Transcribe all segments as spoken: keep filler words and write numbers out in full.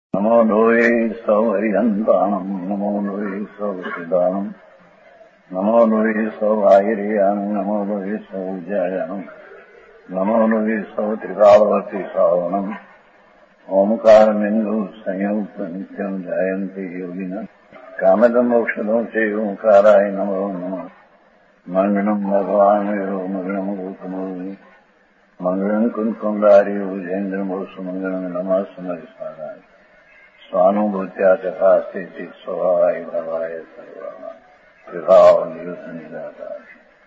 नमो लोये सौहरिहन्ताणम् नमो लोये सौसिदानम् नमो लोये सौवाहिर्यानम् नमो लोये सौज्यायानम् नमो लोये सौत्रिकालवती सावनम् ओंकारमिन्दु संयुक्त नित्यम् जायन्ति योगिनः कामदम् औषधम् च ओंकाराय नमो नमः मङ्गलम् भगवान् वीरो मङ्गलम् गौतमोऽग्नि मङ्गलम् कुन्कुण्डारि भुजेन्द्रमोऽस्तु मङ्गलम् नमः समरिसाराय स्वानुभूत्या चकास्ते स्वभावाय भवाय सर्वाः विभाव निदाकार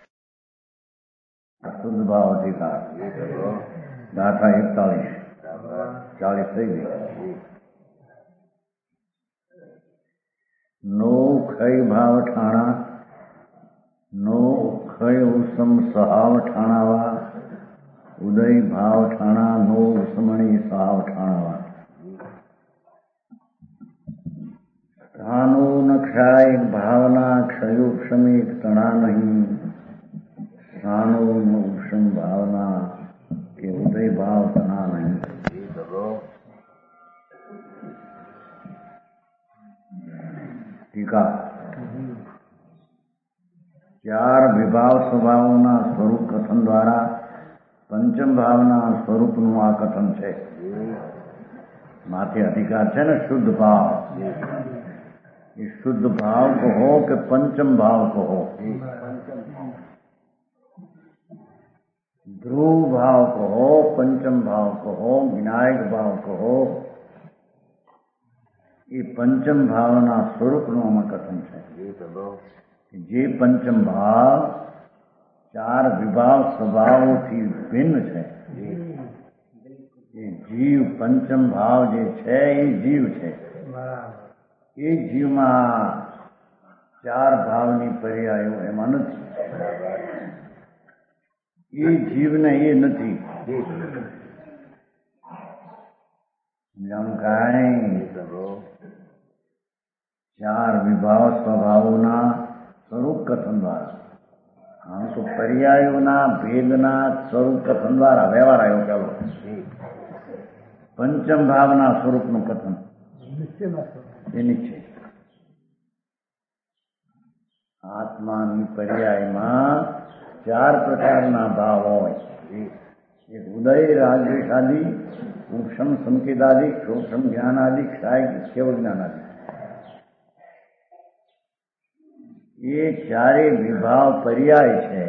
शुद्ध भाव अधिकार गाथा इकतालीस चालीस થઈ ગઈ નો ખય ભાવ ઠાણા નો ખય ઉસમ સહાવ ઠાણાવા ઉદય ભાવ ઠાણા નો ઉસમણી સહાવ ઠાણાવા स्थानो न क्षाय भावना क्षयोक्षमिक तणा नहीं स्थानो न उपशम भावना के उदय भाव तना नहीं। टीका चार विभाव स्वभावना स्वरूप कथन द्वारा पंचम भावना स्वरूप નું આ કથન છે। माथे अधिकार છે ને शुद्ध भाव शुद्ध भाव को हो कि पंचम भाव को हो, ध्रुव भाव को हो, पंचम भाव को हो, विनायक भाव को हो, ये पंचम भावना स्वरूप નું આમાં કથન છે। જે पंचम भाव चार विभाव स्वभावोથી ભિન્ન છે એ જીવ पंचम भाव જે છે એ જીવ છે। એ જીવમાં ચાર ભાવની પર્યાયો એમાં નથી, એ જીવને એ નથી કાંઈ ચાર વિભાવ સ્વભાવોના સ્વરૂપ કથન દ્વારા આમ તો પર્યાયોના ભેદના સ્વરૂપ કથન દ્વારા વ્યવહાર આવ્યો ચાલો પંચમ ભાવના સ્વરૂપનું કથન એ નિશ્ચય આત્માની પર્યાયમાં ચાર પ્રકારના ભાવ હોય, એક ઉદય રાગદ્વેષાદિ, ઉપશમ સંકેતાદિ, ક્ષોક્ષમ જ્ઞાનાદિ, ક્ષાય કેવળ જ્ઞાનાદિ। એ ચારે વિભાવ પર્યાય છે,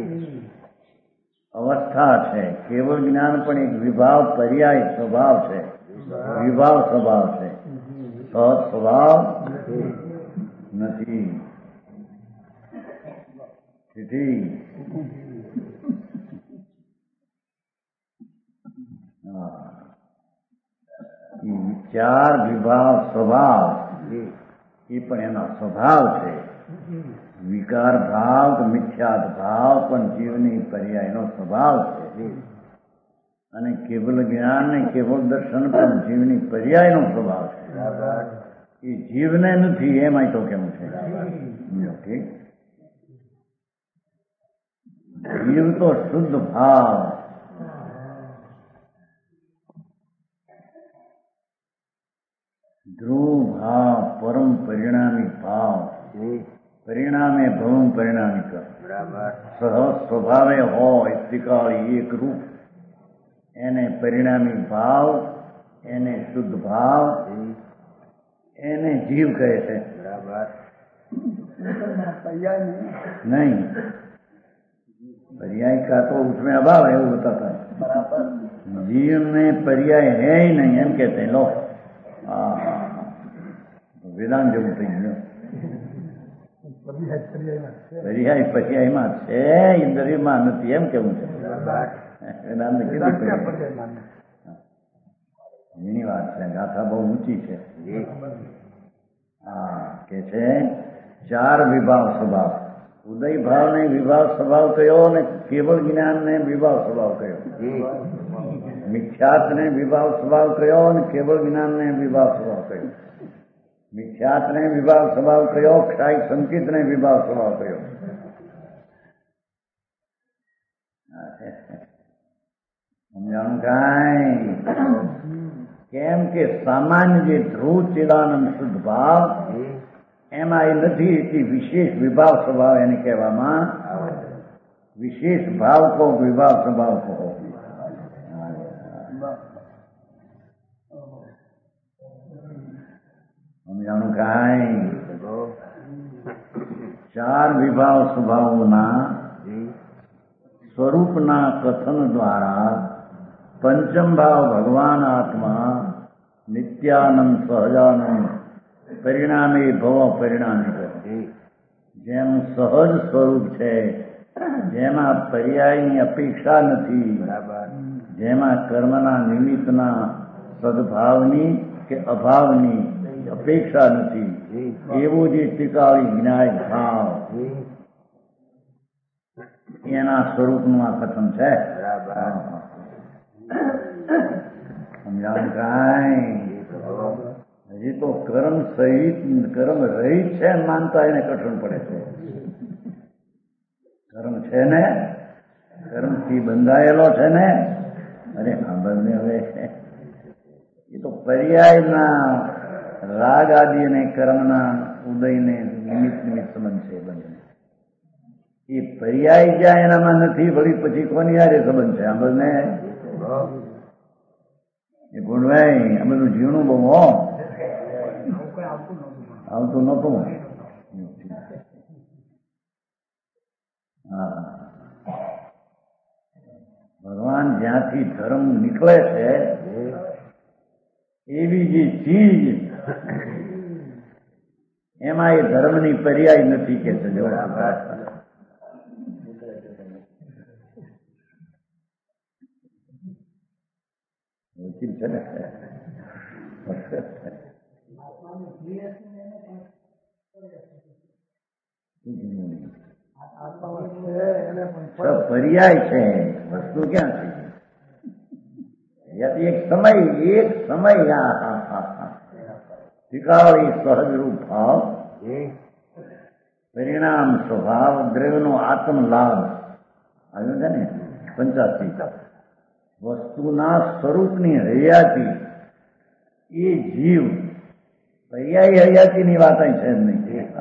અવસ્થા છે। કેવળ જ્ઞાન પણ એક વિભાવ પર્યાય સ્વભાવ છે, વિભાવ સ્વભાવ છે, સહજ સ્વભાવ નથી। તેથી ચાર વિભાવ સ્વભાવ એ પણ એનો સ્વભાવ છે। વિકાર ભાવ કે મિથ્યાત ભાવ પણ જીવની પર્યાયનો સ્વભાવ છે અને કેવલ જ્ઞાન ને કેવલ દર્શન પણ જીવની પર્યાયનો સ્વભાવ છે। એ જીવને નથી એમાંય તો કેમ છે ઠીક। જીવ તો શુદ્ધ ભાવ, ધ્રુવ ભાવ, પરમ પરિણામી ભાવ, પરિણામે ભવમ પરિણામિક, સહજ સ્વભાવે હોય ત્રિકાળી એક રૂપ, એને પરિણામી ભાવ, એને શુદ્ધ ભાવ, એને જીવ કહે છે। नहीं पर्याय का तो उसमें अभाव है वो बताता है, जीव में पर्याय है ही नहीं एम कहते हैं लोग। वेदांत जब उठेंगे पर्याय पर्याय માં છે ઇન્દ્રિયમાં નથી એમ કેવું છે વેદાંત કીધું એની વાત છે। ગાથા બહુ ઊંચી છે। હા કે છે ચાર વિભાવ સ્વભાવ, ઉદય ભાવ ને વિભાવ સ્વભાવ કયો ને કેવળ જ્ઞાન ને વિભાવ સ્વભાવ કયો, મિથ્યાત ને વિભાવ સ્વભાવ કયો ને કેવળ જ્ઞાન ને વિભાવ સ્વભાવ કયો, મિથ્યાત ને વિભાવ સ્વભાવ કયો, ક્ષાય સંકિત ને વિભાવ સ્વભાવ કયો। સમજાણું કાંઈ કેમ એમ કે સામાન્ય જે ધ્રુવ ચિદાનંદ શુદ્ધ ભાવ એમાં એ નથી એટલી વિશેષ વિભાવ સ્વભાવ એને કહેવામાં વિશેષ ભાવ કહો વિભાવ સ્વભાવ કહો. સમજાણું કાંઈ? ચાર વિભાવ સ્વભાવોના સ્વરૂપના કથન દ્વારા પંચમ ભાવ ભગવાન આત્મા નિત્યાનંદ સહજાનંદ પરિણામે ભવ પરિણામે જેમ સહજ સ્વરૂપ છે, જેમાં પર્યાયની અપેક્ષા નથી, જેમાં કર્મના નિમિત્તના સદભાવની કે અભાવની અપેક્ષા નથી, એવું જે ટીકાળી જ્ઞાય ભાવ એના સ્વરૂપનું આ કથન છે. સમજાણ કાંઈ? હજી તો કર્મ સહિત કર્મ રહિત છે માનતા એને કઠણ પડે છે. કર્મ છે ને, કર્મથી બંધાયેલો છે ને. અરે હા બંને હવે એ તો પર્યાયના રાગ આદિ અને કર્મના ઉદયને નિમિત્ત નિમિત્ત સંબંધ છે. બંને એ પર્યાય જ્યાં એનામાં નથી વળી પછી કોની હારે સંબંધ છે? આ બંને એ ગુણવાય આ બધું જીવનું બહુ આવતું નહોતું. હા, ભગવાન જ્યાંથી ધર્મ નીકળે છે એવી જે ચીજ એમાં એ ધર્મની પર્યાય નથી કે છે. વકીલ છે ને પર્યાય છે, વસ્તુ ક્યાં છે? એક સમય એક સમય ટીકાળી સહજ રૂપ ભાવ પરિણામ સ્વભાવ દ્રવ્યનો આત્મલાભ આવ્યો છે ને પંચાસી. વસ્તુના સ્વરૂપની હયાતી એ જીવ પર્યાય હયાતીની વાત અહીં છે જ નહીં.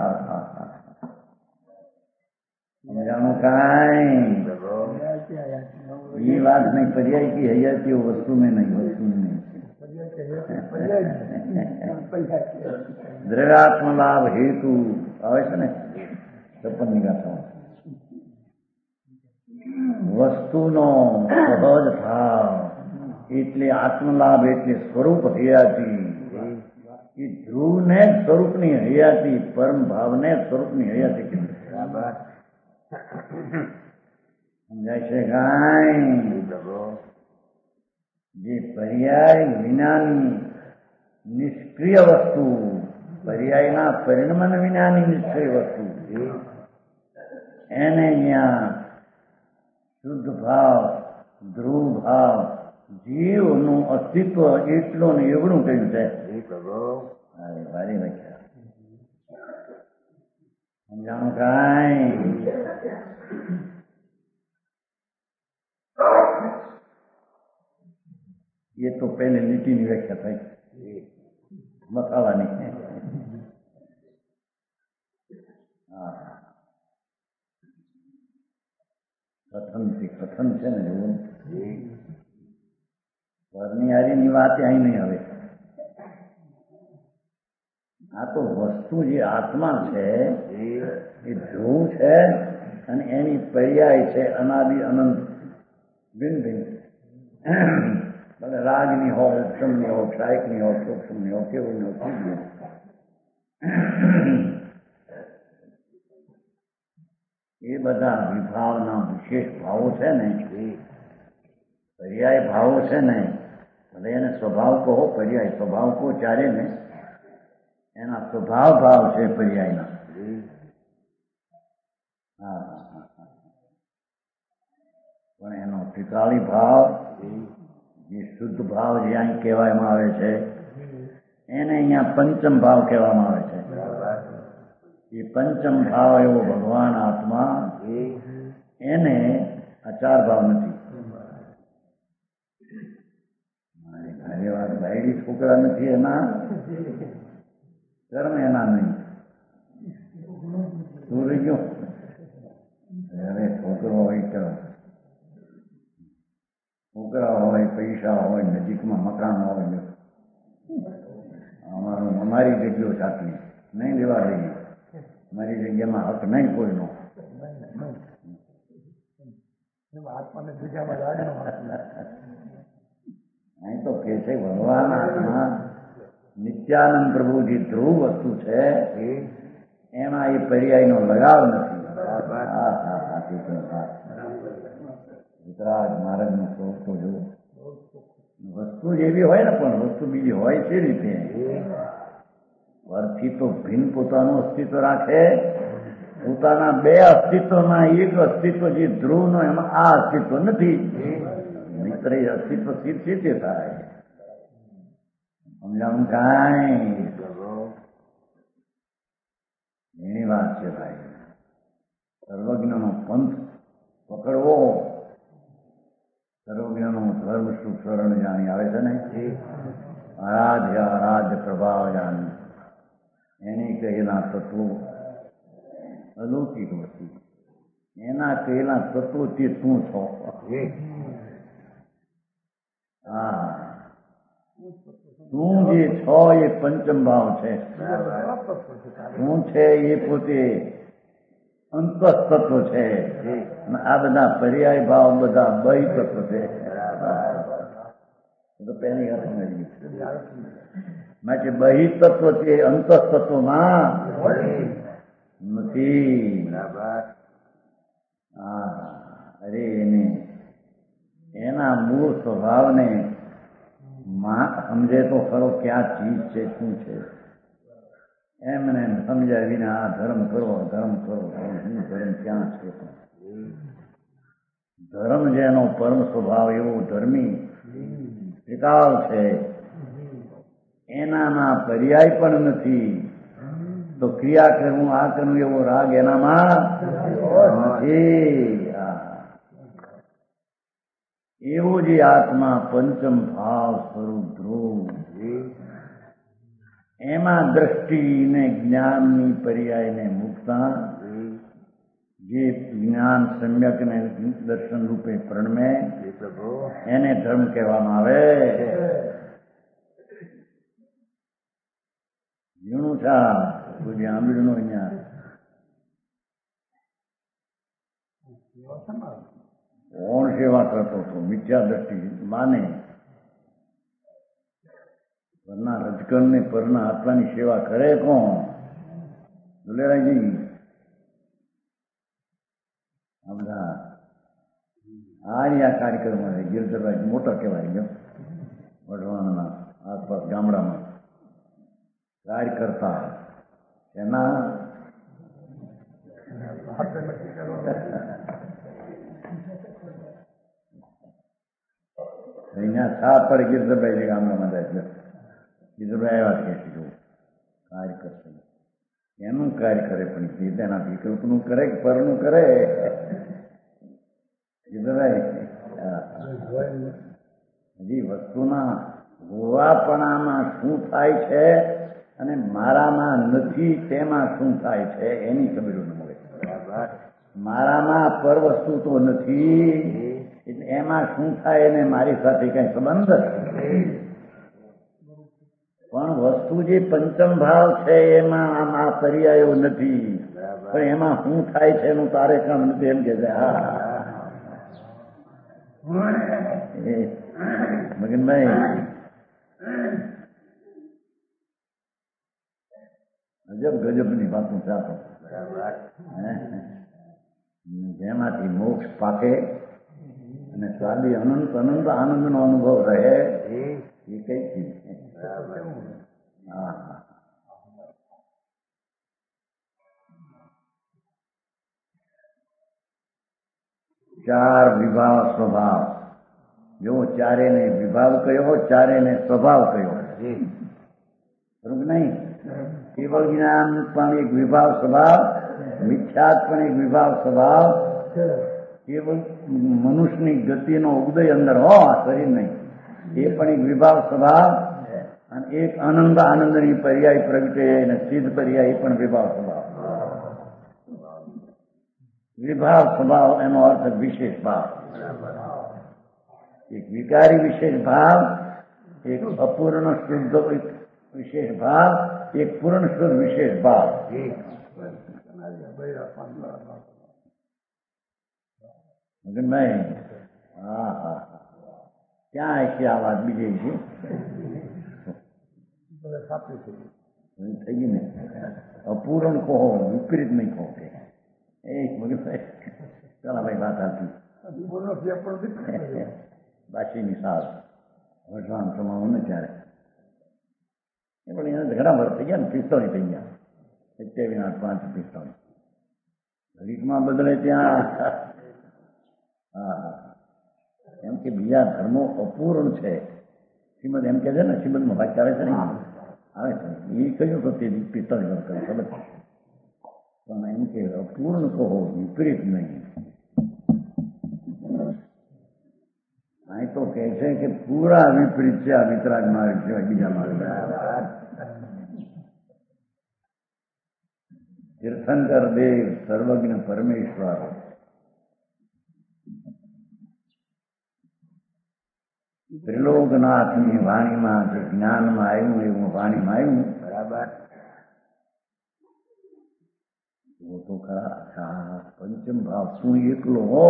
સમજાણું કાંઈ? એ વાત નહીં. પર્યાય કી હયાતી વસ્તુ में नहीं, वस्तु में नहीं. દ્રવ્યાત્મલાભ હેતુ આવે છે ને છપ્પનની ગાથામાં. વસ્તુનો સહજ ભાવ એટલે આત્મલાભ એટલે સ્વરૂપ હયાતી. એ ધ્રુવને સ્વરૂપની હયાતી, પરમ ભાવને સ્વરૂપની હયાતી કીધું. સમજાય છે કાંઈ? જે પર્યાય વિનાની નિષ્ક્રિય વસ્તુ, પર્યાયના પરિણમન વિનાની નિષ્ક્રિય વસ્તુ એને અહીંયા શુદ્ધ ભાવ ધ્રુવ ભાવ જીવનું અસ્તિત્વ એટલું ને એવડું કહ્યું છે. ભારી વ્યાખ્યા. સમજાણું કાંઈ? એ તો પહેલે લીટીની વ્યાખ્યા થઈ મથાવાની. હા, કથનથી કથન છે ને જોવું. વર્ણિયારીની વાત અહીં નહીં આવે. આ તો વસ્તુ જે આત્મા છે એ ધ્રુવ છે અને એની પર્યાય છે અનાદિ અનંત ભિન્ન ભિન્ન. ભલે રાગની હોય, ઉપશમની હોય, ક્ષાયકની હોય, સૂક્ષ્મની હોય, કેવળની હોય. એ બધા વિભાવના વિશેષ ભાવો છે ને, પર્યાય ભાવો છે ને, ભલે એને સ્વભાવ કહો, પર્યાય સ્વભાવ કહો, ચારે ને એના સ્વભાવ ભાવ છે પર્યાયના. હા, પણ એનો ટીકાળી ભાવ જે શુદ્ધ ભાવ જે અહીં કહેવામાં આવે છે એને અહીંયા પંચમ ભાવ કહેવામાં આવે છે. એ પંચમ ભાવ એવો ભગવાન આત્મા એને આ ચાર ભાવ નથી. વાત ભાઈડી છોકરા નથી એના કર્મ એના નહીં. શું રહી ગયો? અરે છોકરો હોય તો છોકરા હોય, પૈસા હોય, નજીકમાં મકાન હોય, અમારું અમારી જગ્યાઓ સાચવી નહીં લેવા દઈએ. મારી જગ્યામાં હક નહીં કોઈનો. અહીં તો કે છે ભગવાન આત્મા નિત્યાનંદ પ્રભુજી ધ્રુવ વસ્તુ છે, એમાં એ પર્યાયનો લગાવ નથી. વિતરાગ મહારાજનો સ્વરૂપ તો જુઓ. વસ્તુ જેવી હોય ને, પણ વસ્તુ બીજી હોય છે રીતે પરથી તો ભિન્ન પોતાનું અસ્તિત્વ રાખે. પોતાના બે અસ્તિત્વમાં એક અસ્તિત્વ જે ધ્રુવનો, એમાં આ અસ્તિત્વ નથી. મિત્ર એ અસ્તિત્વ સ્થિર સ્થિતિ થાય. સમજાવું કાંઈ એની વાત છે ભાઈ. સર્વજ્ઞનો પંથ પકડવો, સર્વજ્ઞનો ધર્મ સુખ શરણ જાણી આવે છે ને, આરાધ્ય આરાધ્ય પ્રભાવ જાણી એની કહેલા તત્વો અલૌકિક વસ્તુ. એના કહેલા તત્વો તે તું છો. હા, તું જે છો એ પંચમ ભાવ છે. તું છે એ પોતે અંતઃતત્વ છે. આ બધા પર્યાય ભાવ બધા બહિ તત્વ છે. તો પહેલી વાત સમજી માટે બહિ તત્વ છે અંતઃતત્વમાં નથી. હા, અરે એને એના મૂળ સ્વભાવને સમજે તો ખરો ક્યાં ચીજ છે, શું છે. એમને સમજાય વિના આ ધર્મ કરો ધર્મ કરો શું ધર્મ ક્યાં છે. ધર્મ જેનો પરમ સ્વભાવ એવો ધર્મી ત્રિકાળ છે, એનામાં પર્યાય પણ નથી. તો ક્રિયા કરવું આ કરવું એવો રાગ એનામાં નથી. એવો જે આત્મા પંચમ ભાવ સ્વરૂપ ધ્રુવ, એમાં દ્રષ્ટિને જ્ઞાનની પર્યાયને મુકતા જે જ્ઞાન સમ્યકને દર્શન રૂપે પ્રણમે એને ધર્મ કહેવામાં આવે. ઝીણું છા કોઈ આંબીડનો અહીંયા કોણ સેવા કરતો હતો? મિથ્યા દ્રષ્ટિ માને પરના રજકણ ને પરના આત્માની સેવા કરે કોણ? દુલેરાજી આ બધા આ કાર્યક્રમ ગિરધરરાજ મોટા કહેવાય ગયો. વઢવાણના આસપાસ ગામડામાં કાર્ય કરતા એના અહીંયા છા પડે ગિરધરભાઈ ગામડામાં જાય. ગિરધરભાઈ આવ્યા કે કાર્ય કરશે, એનું કાર્ય કરે પણ તેના વિકલ્પનું કરે કે પરનું કરે. ગિરધરભાઈ હજી વસ્તુના હોવાપણામાં શું થાય છે અને મારામાં નથી તેમાં શું થાય છે એની ખબર ન મળે. મારામાં પર વસ્તુ તો નથી એટલે એમાં શું થાય એને મારી સાથે કઈ સંબંધ. પણ વસ્તુ જે પંચમ ભાવ છે એમાં આમ આ પર્યાયો નથી, પણ એમાં શું થાય છે એનું તારે કામ નથી એમ કે છે. હા મગનભાઈ અજબ ગજબની વાતો ચાતો જેમાંથી મોક્ષ પાકે અને સ્વાદી અનંત અનંત આનંદનો અનુભવ રહે એ કઈ ચીજ છે. હા ચાર વિભાવ સ્વભાવ. જો ચારે ને વિભાવ કયો, ચારે ને સ્વભાવ કયો. બરોબર નહીં? કેવળ જ્ઞાન પણ એક વિભાવ સ્વભાવ, મિથ્યાત પણ એક વિભાવ સ્વભાવ. કેવળ મનુષ્યની ગતિનો ઉદય અંદર હો શરીર નહીં એ પણ એક વિભાવ સ્વભાવ. અને એક આનંદ આનંદની પર્યાય પ્રગટે અને સિદ્ધ પર્યાય પણ વિભાવ સ્વભાવ. વિભાવ સ્વભાવ એનો અર્થ વિશેષ ભાવ. એક વિકારી વિશેષ ભાવ, એક અપૂર્ણ શુદ્ધ વિશેષ ભાવ, એક પૂર્ણ શુદ્ધ વિશેષ ભાવ. મગનભાઈ, હા હા ક્યાં હશે આ વાત બીજે છે થઈ ગઈ ને. અપૂર્ણ કહો, વિપરીત નહીં કહો કે એ મગનભાઈ ચાલો ભાઈ વાત આપી બાશીની સાલ વઢવાણ સમાવું ને ત્યારે એ પણ એને ઘણા વર્ષ થઈ ગયા ને, પિસ્તોલી થઈ ગયા, સત્યાવીસ આઠ પાંચ પિસ્તોલી ઘડીકમાં બદલે ત્યાં. હા હા એમ કે બીજા ધર્મો અપૂર્ણ છે. શ્રીમદ એમ કે છે ને, શ્રીમદમાં વાક્ય આવે છે ને, આવે છે એ કહ્યું તો તે પિસ્તોલી બંધ કર્યું ખબર છે, પણ એમ કે અપૂર્ણ કહો, વિપરીત નહીં. અહીં તો કહે છે કે પૂરા વિપરીત છે આ વિતરાગ માર્ગ સિવાય બીજા માર્ગ. તીર્થંકર દેવ સર્વજ્ઞ પરમેશ્વર ત્રિલોકનાથની વાણીમાં જે જ્ઞાનમાં આવ્યું એવું વાણીમાં આવ્યું. બરાબર वो तो खरा था पंचम भाव શું એકલો હો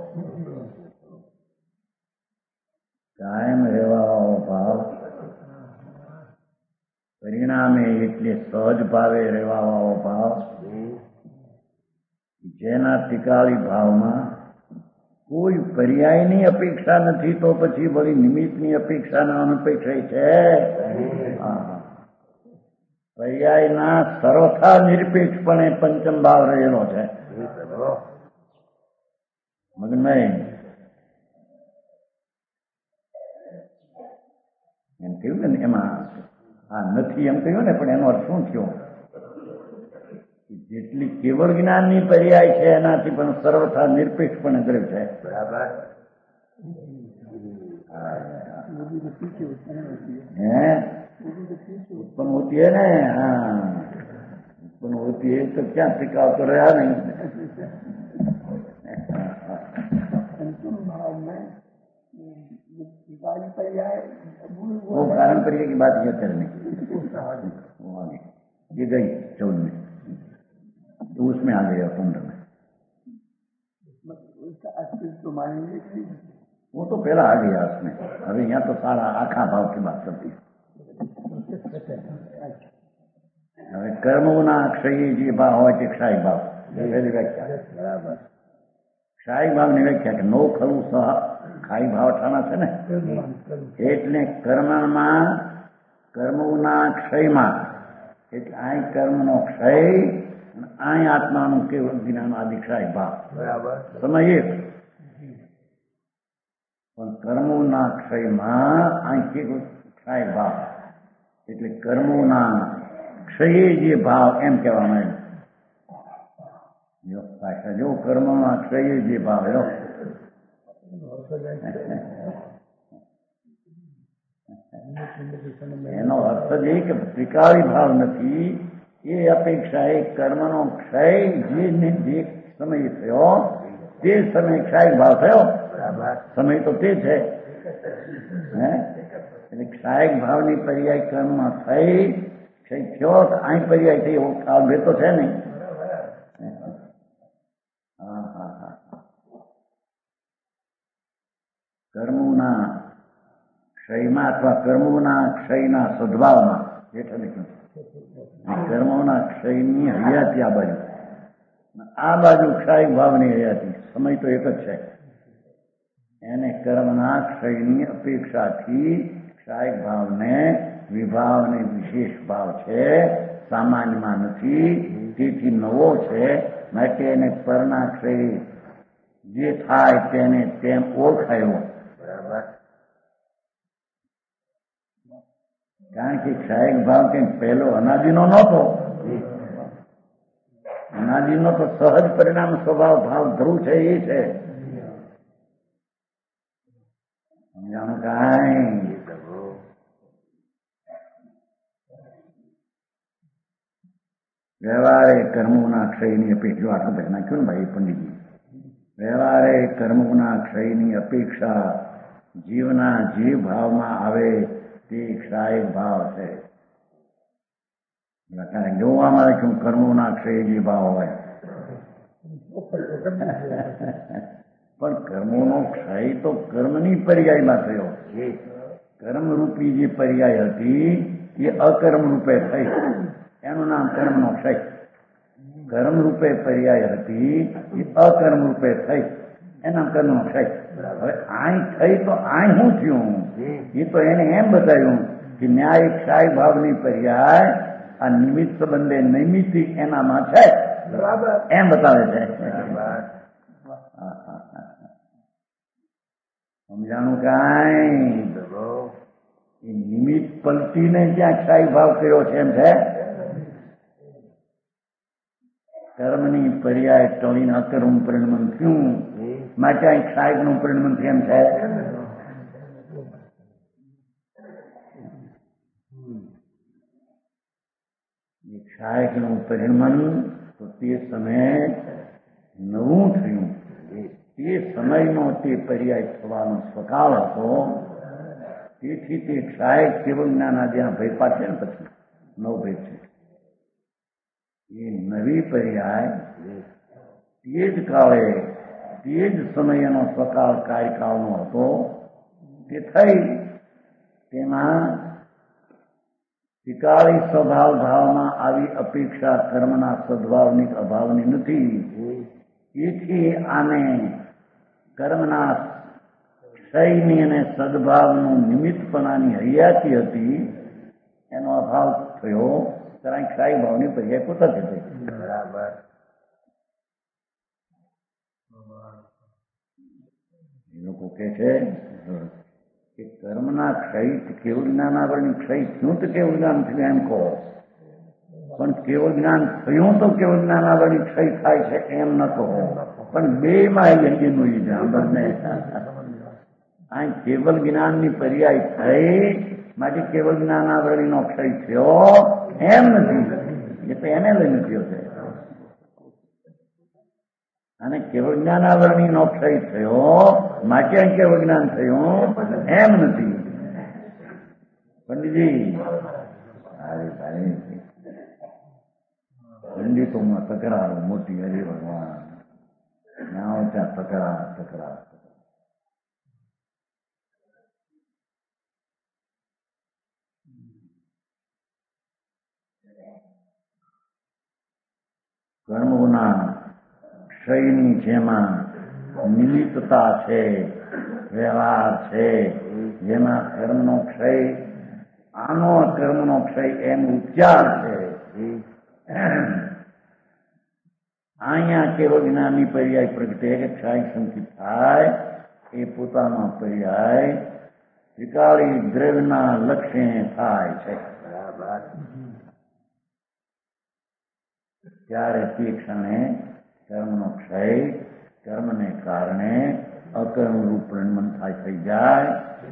કાયમ રહેવાવાળો ભાવ, પરિણામે એટલે સહજ ભાવે રહેવાવાળો ભાવ, જેના ટીકાળી ભાવમાં કોઈ પર્યાયની અપેક્ષા નથી તો પછી વળી નિમિત્તની અપેક્ષાના અનપેક્ષા છે. પર્યાયના સર્વથા નિરપેક્ષપણે પંચમ ભાવ રહેલો છે. મગનભાઈ એમ કહ્યું ને એમાં આ નથી એમ કહ્યું ને, પણ એનો અર્થ શું થયો? જેટલી કેવળ જ્ઞાનની પર્યાય છે એનાથી પણ સર્વથા નિરપેક્ષપણે દ્રવ્ય છે. બરાબર હે उत्पन्न होती है ना, हाँ उत्पन्न होती है तो क्या टिकाव तो रहा नहीं. वो कारण पर्याय की बात ये करने वो आगे ये गई चौद में तो उसमें आ गया कुंड में. अस्तित्व मानेंगे वो तो पहला आ गया उसमें. अभी यहाँ तो सारा आखा भाव की बात करती है. હવે કર્મોના ક્ષયી જે ભાવ હોય તે ક્ષાય ભાવ. પહેલી વ્યાખ્યા ક્ષાય ભાવની વ્યાખ્યા કે નો ખલું સહ ખાઈ ભાવ ઠાણા છે ને, એટલે કર્મમાં કર્મોના ક્ષયમાં એટલે અહીં કર્મનો ક્ષય અને અહીં આત્માનું કેવળ જ્ઞાન આદિ ક્ષાય ભાવ. બરાબર સમય એક. પણ કર્મોના ક્ષયમાં અહીં કેવળ ક્ષાય ભાવ એટલે કર્મોના ક્ષયે જે ભાવ એમ કહેવામાં આવ્યું. પાછા જો કર્મોના ક્ષયે જે ભાવ એનો અર્થ જ એ કે ત્રિકાળી ભાવ નથી. એ અપેક્ષા એ કર્મનો ક્ષય જે જે સમય થયો તે સમય ક્ષાય ભાવ થયો. સમય તો તે છે હે એટલે ક્ષાયક ભાવની પર્યાય કર્મમાં થઈ ક્ષય થયો તો અહીં પર્યાય થઈ એવો કાળ ભેતો છે નહીં. હા હા હા કર્મોના ક્ષયમાં અથવા કર્મોના ક્ષયના સદભાવમાં હેઠળ કર્મોના ક્ષયની હયાતી આ બાજુ, આ બાજુ ક્ષાયક ભાવની હયાતી. સમય તો એક જ છે. એને કર્મના ક્ષયની અપેક્ષાથી ક્ષાયક ભાવને વિભાવને વિશેષ ભાવ છે, સામાન્યમાં નથી, તેથી નવો છે. માટે એને પરના ક્ષય જે થાય તેને તેમ ઓળખાયો. બરાબર કારણ કે ક્ષાયક ભાવ કંઈક પહેલો અનાદિનો નહોતો. અનાદિનો તો સહજ પરિણામ સ્વભાવ ભાવ ધ્રુવ છે એ છે. સમજાણું કાંઈ વ્યવહારે કર્મોના ક્ષયની અપેક્ષા આટલું પહેલા નાખ્યું ને ભાઈ પંડિતજી. વ્યવહારે કર્મોના ક્ષયની અપેક્ષા જીવના જીવ ભાવમાં આવે તે ક્ષાય ભાવ છે. જોવામાં આવે કે કર્મોના ક્ષય જે ભાવ હોય પણ કર્મોનો ક્ષય તો કર્મની પર્યાયમાં થયો. કર્મરૂપી જે પર્યાય હતી એ અકર્મ રૂપે થઈ, એનું નામ કર્મનો ક્ષય. કર્મ રૂપે પર્યાય હતી એ અકર્મ રૂપે થઈ, એના કર્મનો ક્ષય. હવે આય થઈ તો આય શું થયું? એ તો એને એમ બતાવ્યું કે ન્યાય ક્ષાય ભાવની પર્યાય આ નિમિત્ત સંબંધે નૈમિત્તિક એનામાં છે, એમ બતાવે છે. સમજાણું કાંઈ? એ નિમિત્ત પલટીને ક્યાં ક્ષાય ભાવ કર્યો છે એમ છે. કર્મની પર્યાય ટળીને અકર્મ પરિણમન થયું માટે અહીં ક્ષાયનું પરિણમન થયું એમ છે. ક્ષાયકનું પરિણમન તો તે સમયે નવું થયું. તે સમયનો તે પર્યાય થવાનો સ્વકાળ હતો. તેથી તે ક્ષાયક કેવળ જ્ઞાન આજે ભય પાડશે ને પછી નવ ભેદ છે. એ નવી પર્યાય તે જ કાળે તે જ સમયનો સ્વકાળ કાર્યકાળનો હતો તે થઈ. તેમાં વિકારી સ્વભાવ ભાવમાં આવી અપેક્ષા કર્મના સદભાવની અભાવની નથી. તેથી આને કર્મના ક્ષયની અને સદભાવનું નિમિત્તપણાની હૈયાતી હતી એનો અભાવ થયો. કારણ ક્ષય ભાવની પર્યાય પોતા થતી. બરાબર. એ લોકો કે છે કે કર્મના ક્ષય કેવળ જ્ઞાન આવરણની ક્ષય થયું તો કેવળ જ્ઞાન થયું એમ કહો, પણ કેવળ જ્ઞાન થયું તો કેવળ જ્ઞાન આવરણની ક્ષય થાય છે એમ ન કહો. પણ બે માં એનું બંને આ કેવળ જ્ઞાનની પર્યાય થઈ માટે કેવળ જ્ઞાન આવરણીનો ક્ષય થયો એમ નથી. એ તો એને લઈને થયો છે. અને કેવળ જ્ઞાન આવરણીનો ક્ષય થયો માટે કેવળ જ્ઞાન થયું એમ નથી. પંડિતજી અરે ભાઈ પંડિતોમાં તકરાર મોટી. હરિ ભગવાન ત્યાં ત્યાં તકરાર તકરાર કર્મોના ક્ષયની જેમાં નિમિત્તતા છે, વ્યવહાર છે, જેમાં કર્મનો ક્ષય આનો કર્મનો ક્ષય એમ ઉપચાર છે. અહીંયા કેવળ જ્ઞાનની પર્યાય પ્રગટે કે ક્ષય સંકિત થાય એ પોતાનો પર્યાય વિકારી દ્રવ્યના લક્ષ્યે થાય છે. બરાબર. ત્યારે તે ક્ષણે કર્મનો ક્ષય કર્મને કારણે અકર્મ રૂપ પરિણમન થાય થઈ જાય.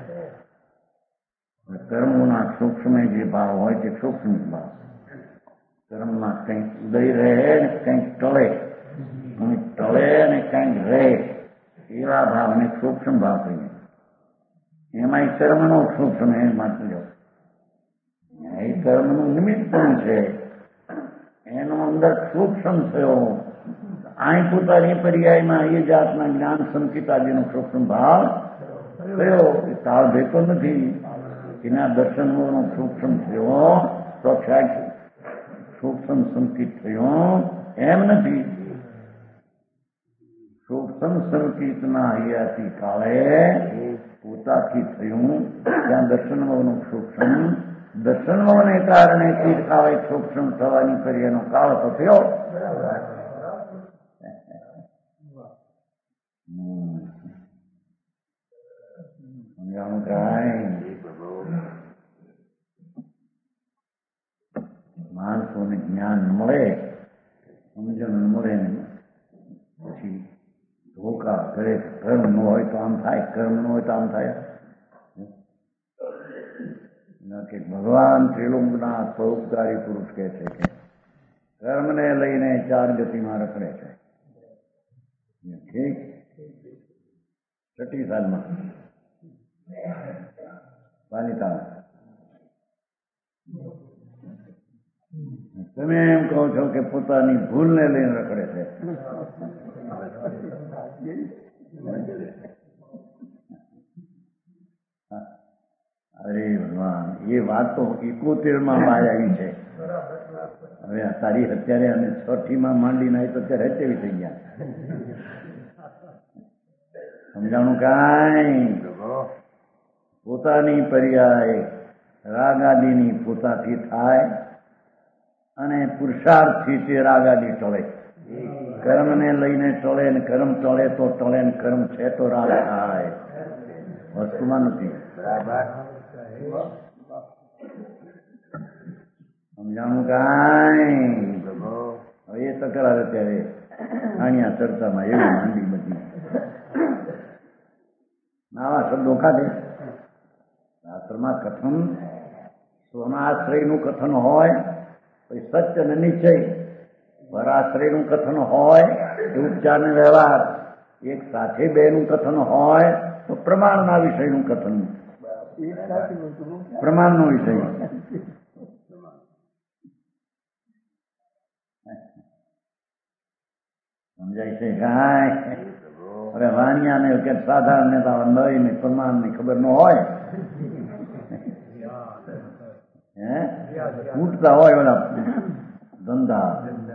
કર્મોના સૂક્ષ્મ જે ભાવ હોય તે સૂક્ષ્મ ભાવ. કર્મમાં કંઈક ઉદય રહે ને કંઈક ટળે, કંઈક ટળે ને કંઈક રહે એવા ભાવને સૂક્ષ્મ ભાવ કહીએ. એમાં કર્મનો સૂક્ષ્મ એ માત્ર એ કર્મનું નિમિત્ત પણ છે. એનો અંદર સૂક્ષ્મ થયો. અહીં પોતાની પર્યાયમાં એ જાતના જ્ઞાન સંકિત આદિનો સૂક્ષ્મ ભાવ થયો. એ તાળ ભેતો નથી. એના દર્શનોનો સૂક્ષ્મ થયો તો સૂક્ષ્મ સંકિત થયો એમ નથી. સૂક્ષ્મ સંકિતના હૈયાથી કાળે પોતાથી થયું. ત્યાં દર્શનોનું સૂક્ષ્મ દર્શનોને કારણે તે કાળે સૂક્ષ્મ થવાની પર્યાયનો કાળ તો થયો. સમજાણું કાંઈ? માણસોને જ્ઞાન મળે, સમજણ મળે ને પછી ધોકા કરે. કર્મ ન હોય તો આમ થાય, કર્મ ન હોય તો આમ થાય. કે ભગવાન ત્રિલોકના પરોપકારી પુરુષ કહે છે કે કર્મને લઈને ચાર ગતિમાં રખડે છે. ઠીક. છઠ્ઠી સાલમાં પાલિતા તમે એમ કહો છો કે પોતાની ભૂલને લઈને રખડે છે. અરે ભગવાન, એ વાત તો એકોતેર માં બાય આવી છે. હવે તારી અત્યારે અને છઠ્ઠી માં માંડી નાય તો અત્યારે હચેવી થઈ ગયા. સમજાણું કાંઈ? પોતાની પર્યાય રાગાદીની પોતાથી થાય અને પુરુષાર્થથી તે રાગાદી ટળે. કર્મને લઈને ટળે ને કર્મ ટળે તો ટળે ને કર્મ છે તો રાગ થાય. વસ્તુમાં નથી. સમજાણું કાંઈ? હવે એ તકરાર અત્યારે આણ્યા ચર્ચામાં એવી માંડી બધી આવા શબ્દો કાઢે. શાસ્ત્રમાં કથન સ્વનાશ્રયનું કથન હોય તો સત્ય ને નિશ્ચય, પરાશ્રયનું કથન હોય તો ઉપચાર ને વ્યવહાર, એક સાથે બે નું કથન હોય તો પ્રમાણના વિષયનું કથન, પ્રમાણનો વિષય. સમજાય છે કાંઈ? હવે વાણિયાને કે સાધારણ નેતા નઈ ને પ્રમાણ ની ખબર ન હોય, હે ઉઠતા હોય ઓલા ધંધા,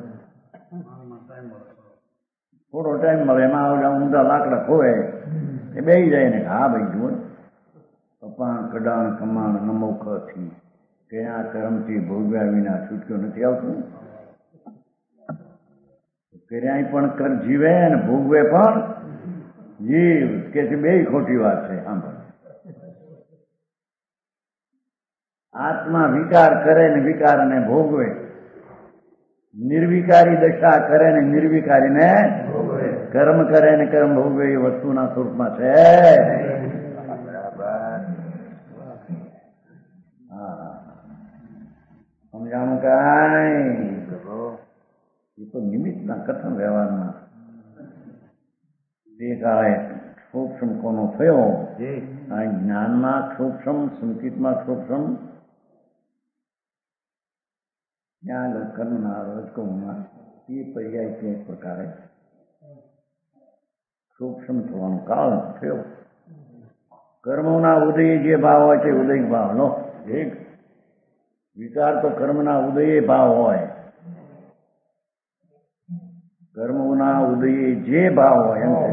થોડો ટાઈમ મળે એમાં ઊંધા લાકડા ખોવે એ બેસી જાય ને હા ભાઈ જુઓ કપાણ કડાણ કમાણ નમોખથી કયા કર્મથી ભોગવ્યા વિના છૂટક્યો નથી આવતું. કર્યાય પણ કર જીવે ને ભોગવે પણ જીવ કે છે બે ખોટી વાત છે. સાંભળ, આત્મા વિકાર કરે ને વિકાર ને ભોગવે, નિર્વિકારી દશા કરે ને નિર્વિકારી ને કર્મ કરે ને કર્મ ભોગવે એ વસ્તુના સ્વરૂપમાં છે. સમજાણું કાંઈ? એ તો નિમિત્તના કથન વ્યવહારમાં દેખાય. સૂક્ષ્મ કોનો થયો આ જ્ઞાનમાં સૂક્ષ્મ, સંકિતમાં સૂક્ષ્મ, જ્ઞાન કર્મના રજકમાં એ પર્યાય છે. એક પ્રકારે સૂક્ષ્મ થવાનું કારણ થયો. કર્મોના ઉદય જે ભાવ હોય છે ઉદય ભાવ નો એક વિચાર તો કર્મના ઉદય ભાવ હોય. કર્મોના ઉદયે જે ભાવ હોય એમ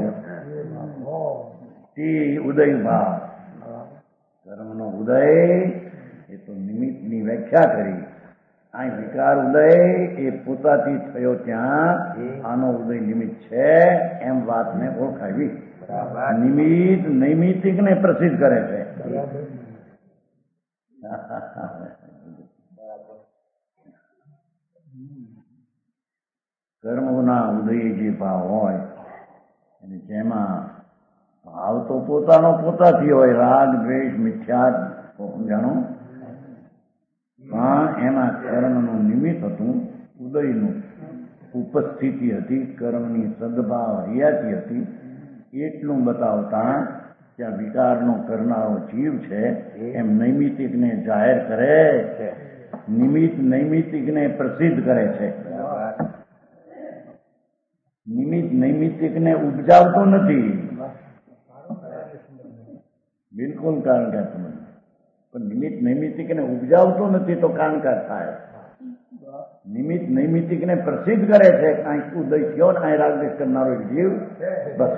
તે ઉદય ભાવ. કર્મનો ઉદય એ તો નિમિત્તની વ્યાખ્યા કરી. આ વિકાર ઉદય એ પોતાથી થયો ત્યાં આનો ઉદય નિમિત્ત છે એમ વાતને ઓળખાવી. નિમિત્ત નૈમિત્તિક ને પ્રસિદ્ધ કરે છે. કર્મોના ઉદય જે ભાવ હોય અને જેમાં ભાવ તો પોતાનો પોતાથી હોય, રાગ દ્વેષ મિથ્યા જાણો, પણ એમાં કર્મનું નિમિત્ત હતું, ઉદયનું ઉપસ્થિતિ હતી, કર્મની સદભાવ હરિયાતી હતી. એટલું બતાવતા ત્યાં વિકારનો કરનારો જીવ છે એમ નૈમિતિકને જાહેર કરે છે, નિમિત્ત નૈમિતિકને પ્રસિદ્ધ કરે છે. નિમિત્ત નૈમિતિકને ઉપજાવતો નથી, બિલકુલ કારણકાર સમજ. પણ નિમિત્ત નૈમિતિકને ઉપજાવતો નથી તો કારણકાર થાય. નિમિત્ત નૈમિતિકને પ્રસિદ્ધ કરે છે. કાંઈક ઉદય થયો ને અહીં રાગદેશ કરનારો એક જીવ, બસ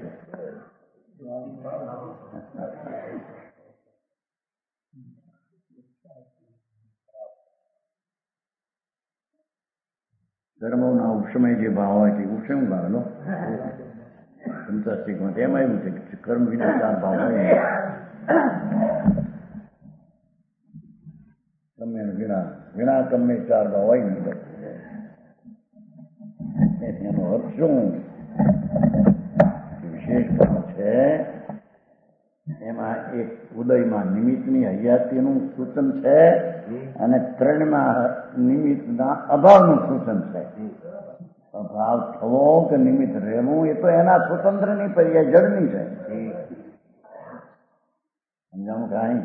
કર્મોના ઉપશમય જે ભાવ હોય છે ઉપશમ ભાવ નો સંતસ્તિકમાં એમાં એવું છે કે કર્મ વિના ચાર ભાવ હોય ગમે વિના વિના કર્મે ચાર ભાવ હોય ને એનો અર્થ શું? વિશેષ ભાવ છે એમાં એક ઉદયમાં નિમિત્તની હયાતીનું સૂચન છે અને ત્રણમાં નિમિત્તના અભાવનું સૂચન છે. અભાવ થવો કે નિમિત્ત રહેવું એ તો એના સ્વતંત્રની પર્યાય જડની છે. સમજાણું કાંઈ?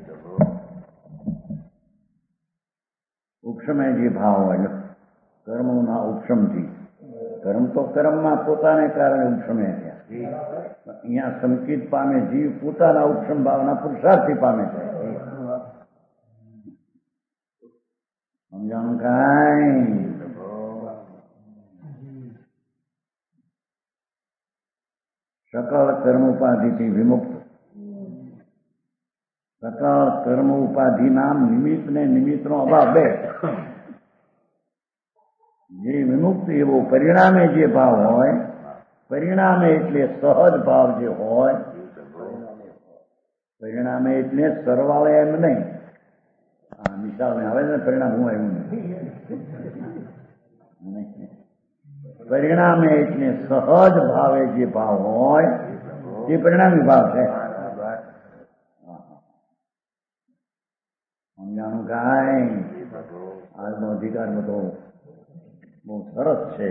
ઉપશમે જે ભાવ હોય કર્મોના ઉપશમથી, કર્મ તો કર્મમાં પોતાને કારણે ઉપશમે છે. અહીંયા સંકિત પામે જીવ પોતાના ઉપશમ ભાવના પુરુષાર્થથી પામે છે. સમજાણું કાંઈ? સકળ કર્મ ઉપાધિથી વિમુક્ત, સકળ કર્મ ઉપાધિ નામ નિમિત્ત ને નિમિત્તનો અભાવ બે જે વિમુક્ત એવો પરિણામે જે ભાવ હોય, પરિણામે એટલે સહજ ભાવ જે હોય, પરિણામે એટલે સરવાળે એમ નહીં. હા, નિશાળ ને આવે ને પરિણામ હું આવ્યું નહીં. પરિણામે એટલે સહજ ભાવે જે ભાવ હોય એ પરિણામી ભાવ છે. સમજાણું કાંઈ? આજનો અધિકાર બધો બહુ સરસ છે.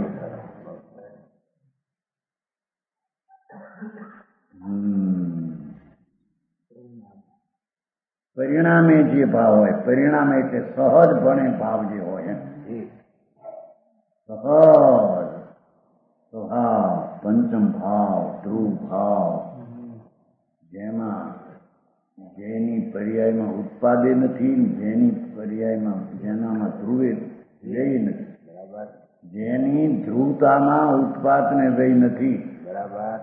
પરિણામે જે ભાવ હોય, પરિણામે એટલે સહજ ભણે ભાવ જે હોય, સહજ સ્વભાવ, પંચમ ભાવ, ધ્રુવ ભાવ, જેમાં જેની પર્યાયમાં ઉત્પાદે નથી, જેની પર્યાયમાં જેનામાં ધ્રુવે વ્યય નથી, બરાબર. જેની ધ્રુવતામાં ઉત્પાદને વ્યય નથી, બરાબર.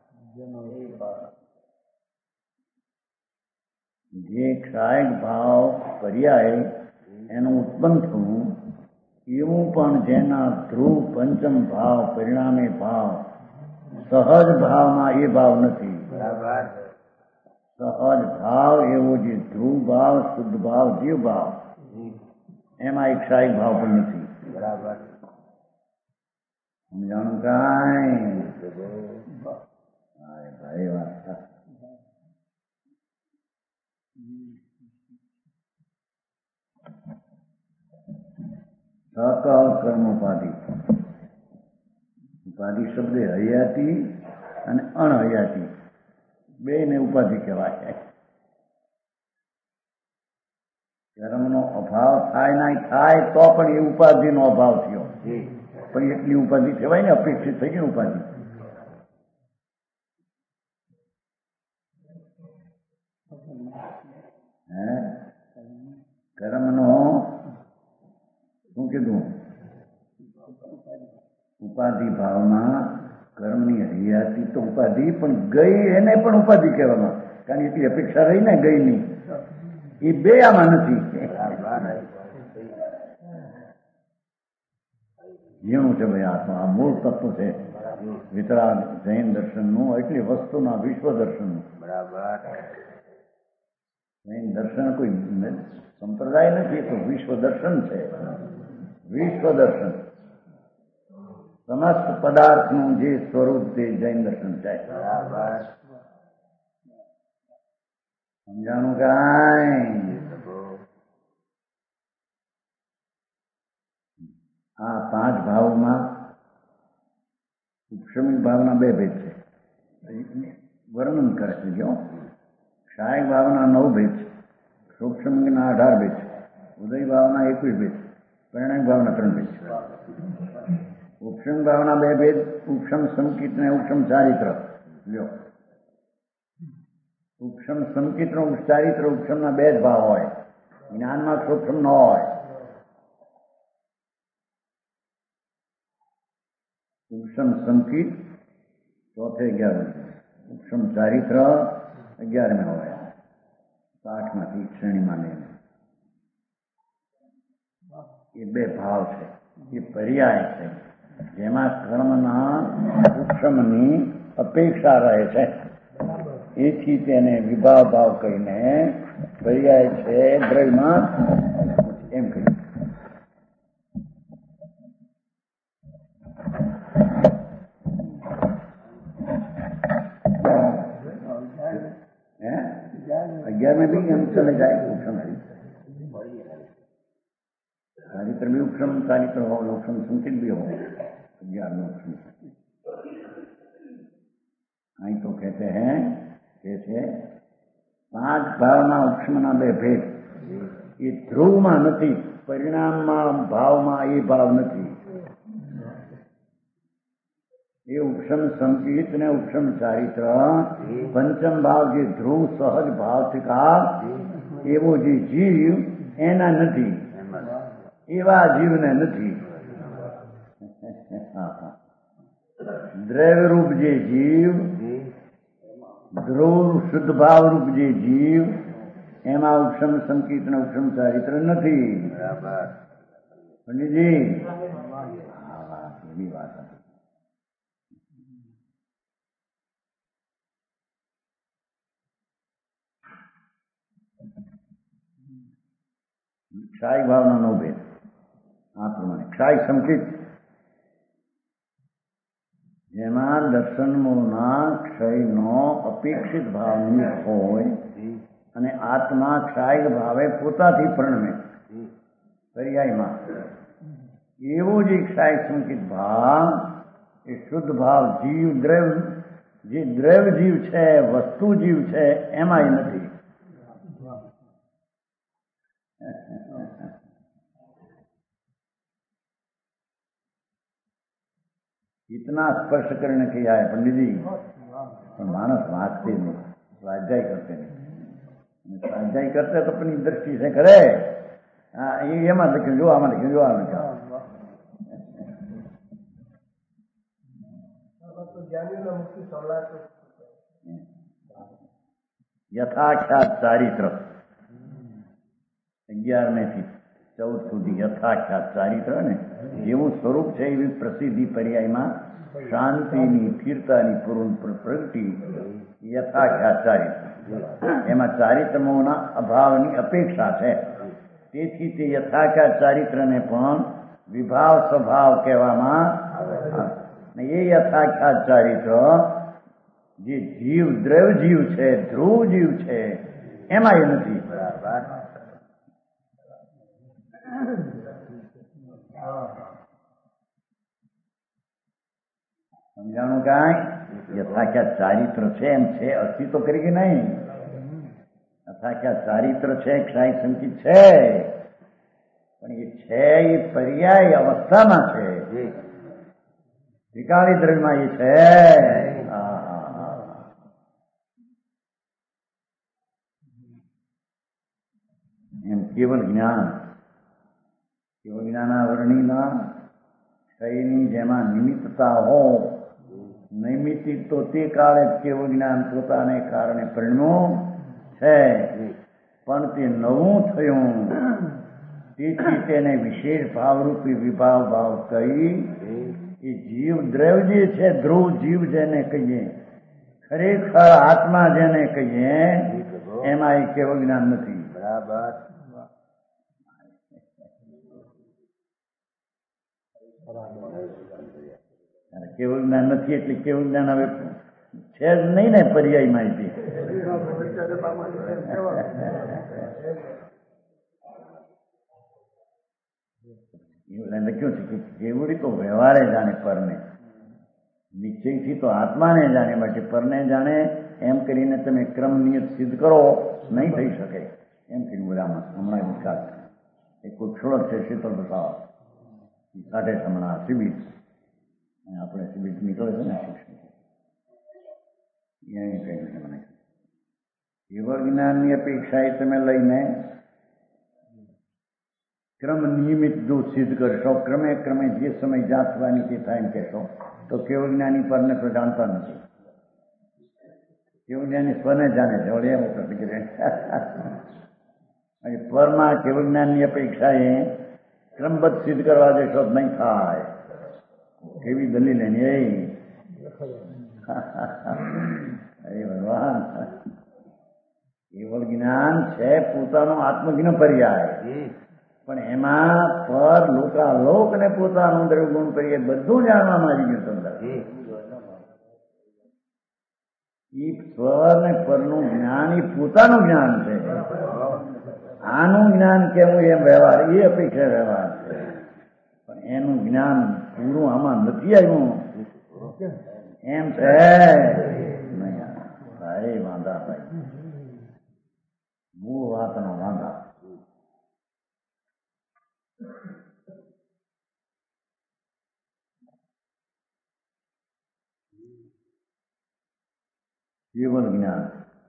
જે ક્ષાયક ભાવ પર્યાય એનું ઉત્પન્ન થવું, એવું પણ જેના ધ્રુવ પંચમ ભાવ પરિણામે ભાવ, સહજ ભાવમાં એ ભાવ નથી, બરાબર. સહજ ભાવ એવો જે ધ્રુવ ભાવ, શુદ્ધ ભાવ, જીવ ભાવ, એમાં એક ક્ષાયક ભાવ પણ નથી, બરાબર. સમજાણું કાંઈ? ભાઈ વાત સકળ કર્મ ઉપાધિ. ઉપાધિ શબ્દ હયાતી અને અણહયાતી બે ને ઉપાધિ કહેવાય. કર્મનો અભાવ થાય ના થાય તો પણ એ ઉપાધિનો અભાવ થયો, પણ એટલી ઉપાધિ કહેવાય ને, અપેક્ષિત થઈ ગઈ ઉપાધિ. હે કર્મનો શું કીધું? ઉપાધિ ભાવમાં કર્મની હયાતી તો ઉપાધિ પણ ગઈ, એને પણ ઉપાધિ કહેવામાં, કારણ એટલી અપેક્ષા રહી ને ગઈ ની, એ બે આમાં નથી. જેવું છે ભાઈ, આત્મા આ મૂળ તત્વ છે વિતરાગ જૈન દર્શનનું, એટલી વસ્તુના વિશ્વ દર્શનનું, બરાબર. જૈન દર્શન કોઈ સંપ્રદાય નથી, તો વિશ્વ દર્શન છે. વિશ્વ દર્શન સમસ્ત પદાર્થનું જે સ્વરૂપ તે જૈન દર્શન છે, બરાબર. સમજાણું કાંઈ? આ પાંચ ભાવમાં ઉપશમિક ભાવના બે ભેદ છે, વર્ણન કરે છે. જો ક્ષાયક ભાવના નવ ભેદ છે, સૂક્ષ્મિકના અઢાર ભેદ છે, ઉદય ભાવના એકવીસ ભેદ છે, પરિણામ ભાવના ત્રણ ભેદ છે. ઉપશમ ભાવના બે ભેદ, ઉપશમ સંકિત ને ઉપશમ ચારિત્ર. લ્યો, ઉપશમ સંકિત નો ચારિત્ર, ઉપશમના બે જ ભાવ હોય, જ્ઞાનમાં સૂક્ષ્મ ન હોય. ઉપશમ સંકિત ચોથે અગિયાર, ઉપશમ ચારિત્ર અગિયારમે હોય, આઠમાંથી શ્રેણીમાં લઈને. એ બે ભાવ છે, એ પર્યાય છે, જેમાં કર્મના ઉપશમની અપેક્ષા રહે છે. એથી તેને વિભાવ ભાવ કહીને પર્યાય છે દ્રવ્યમાં એમ કહ્યું. अग्यारह में भी हम चले जाए उपशम चारित्र भी उपशम चारित्र हो, उपशम संकित भी हो, अज्ञान में उपशम संकित। અહીં તો कहते हैं કે છે પાંચ ભાવના ઉપશમના બે ભેદ એ ધ્રુવમાં નથી, પરિણામમાં ભાવમાં એ ભાવ નથી. એ ઉપશમ સંકિત ને ઉપશમ ચારિત્ર પંચમ ભાવ જે ધ્રુવ સહજ ભાવથી કા એવો જે જીવ એના નથી, એવા જીવને નથી. દ્રવ્ય રૂપ જે જીવ, ધ્રુવ શુદ્ધ ભાવ રૂપ જે જીવ, એમાં ઉપશમ સંકિત ને ઉપશમ ચારિત્ર નથી. પંડિતજી હા વાત એવી વાત હતી. ક્ષાય ભાવનો નો ભેદ આ પ્રમાણે ક્ષાય સંકિત જેમાં દર્શનમોના ક્ષયનો અપેક્ષિત ભાવ નિમિત્ત હોય અને આત્મા ક્ષાય ભાવે પોતાથી પ્રણમે પર્યાયમાં, એવો જે ક્ષાય સંકિત ભાવ એ શુદ્ધ ભાવ જીવ દ્રવ્ય જે દ્રવ્ય જીવ છે, વસ્તુ જીવ છે, એમાં નથી. इतना स्पर्श करने किया है पंडित जी, तो मानस वाँचते नहीं, स्वाध्याय करते नहीं. स्वाध्याय करते तो अपनी दृष्टि से करे. हाँ ये मत लिखो, जो आम लिखो, जो आम लिखो. यथाख्यात चारित्र અગિયારમે થી ચૌદ સુધી યથાખ્યાત ચારિત્ર ને જેવું સ્વરૂપ છે એવી પ્રસિદ્ધિ પર્યાયમાં શાંતિની સ્થિરતાની પૂર્ણ પ્રગતિ યથાખ્યાત ચારિત્ર. એમાં ચારિત્રમોના અભાવની અપેક્ષા છે, તેથી તે યથાખ્યાત ચારિત્રને પણ વિભાવ સ્વભાવ કહેવામાં આવે. એ યથાખ્યાત ચારિત્ર જે જીવ દ્રવ્ય જીવ છે, ધ્રુવ જીવ છે, એમાં એ નથી. સમજાણું કાંઈ? યથાખ્યાત ચારિત્ર છે એમ છે, અસ્તિત્વ કરી કે નહીં? યથાખ્યાત ચારિત્ર છે, ક્ષાય સંકિત છે, પણ એ છે એ પર્યાય અવસ્થામાં છે, વિકાળી દ્રવ્યમાં એ છે. એમ કેવલ જ્ઞાન કેવલ જ્ઞાનાવરણીના ક્ષયની જેમાં નિમિત્તતા હો, નૈમિત્તિક તો તે કાળે કેવળ જ્ઞાન પોતાને કારણે પરિણમ્યું છે, પણ તે નવું થયું, તેથી તેને વિશેષ ભાવરૂપી વિભાવ ભાવ કહી એ જીવ દ્રવ્ય જે છે, ધ્રુવ જીવ જેને કહીએ, ખરેખર આત્મા જેને કહીએ, એમાં એ કેવળ જ્ઞાન નથી. બરાબર. કેવળ જ્ઞાન નથી એટલે કેવળ જ્ઞાન હવે છે જ નહીં ને પર્યાય માહિતી. લખ્યું છે કે કેવડી તો વ્યવહારે જાણે પરને, નિશ્ચયથી તો આત્માને જાણે, બાકી પરને જાણે એમ કરીને તમે ક્રમ નિયત સિદ્ધ કરો નહીં થઈ શકે. એમ કરીને બોલામાં હમણાં વિકાસ એ કોઈ ક્ષોળ છે, શીતળ બતાવો કાઢે છે હમણાં શિબિર, આપણે શિબિર નીકળે છે ને શિક્ષણ, અહીં કઈ મને કેવળ જ્ઞાનની અપેક્ષા એ તમે લઈને ક્રમ નિયમિત જો સિદ્ધ કરશો, ક્રમે ક્રમે જે સમય જાત થવાની તે થાય એમ કહેશો, તો કેવળ જ્ઞાની પરને તો જાણતા નથી. કેવળ જ્ઞાની સ્વને જાણે છે, વળી એમ પરમાં કેવળ જ્ઞાનની અપેક્ષા એ ક્રમબદ્ધ સિદ્ધ કરવા જશો તો નહીં થાય. કેવી દલીલ એની એ ભગવાન. કેવળ જ્ઞાન છે પોતાનો આત્મજ્ઞ પર્યાય, પણ એમાં પર લોકાલોક ને પોતાનું દ્રવ્યગુણ પર્યાય બધું જાણવામાં આવી ગયું તમને. એ સ્વર ને પરનું જ્ઞાન એ પોતાનું જ્ઞાન છે. આનું જ્ઞાન કેવું એમ વ્યવહાર એ અપેક્ષા વ્યવહાર છે. એનું જ્ઞાન પૂરું આમાં નથી આવ્યું એમ છે. ભાઈ વાંધા ભાઈ મૂળ વાતના વાંધા. કેવળ જ્ઞાન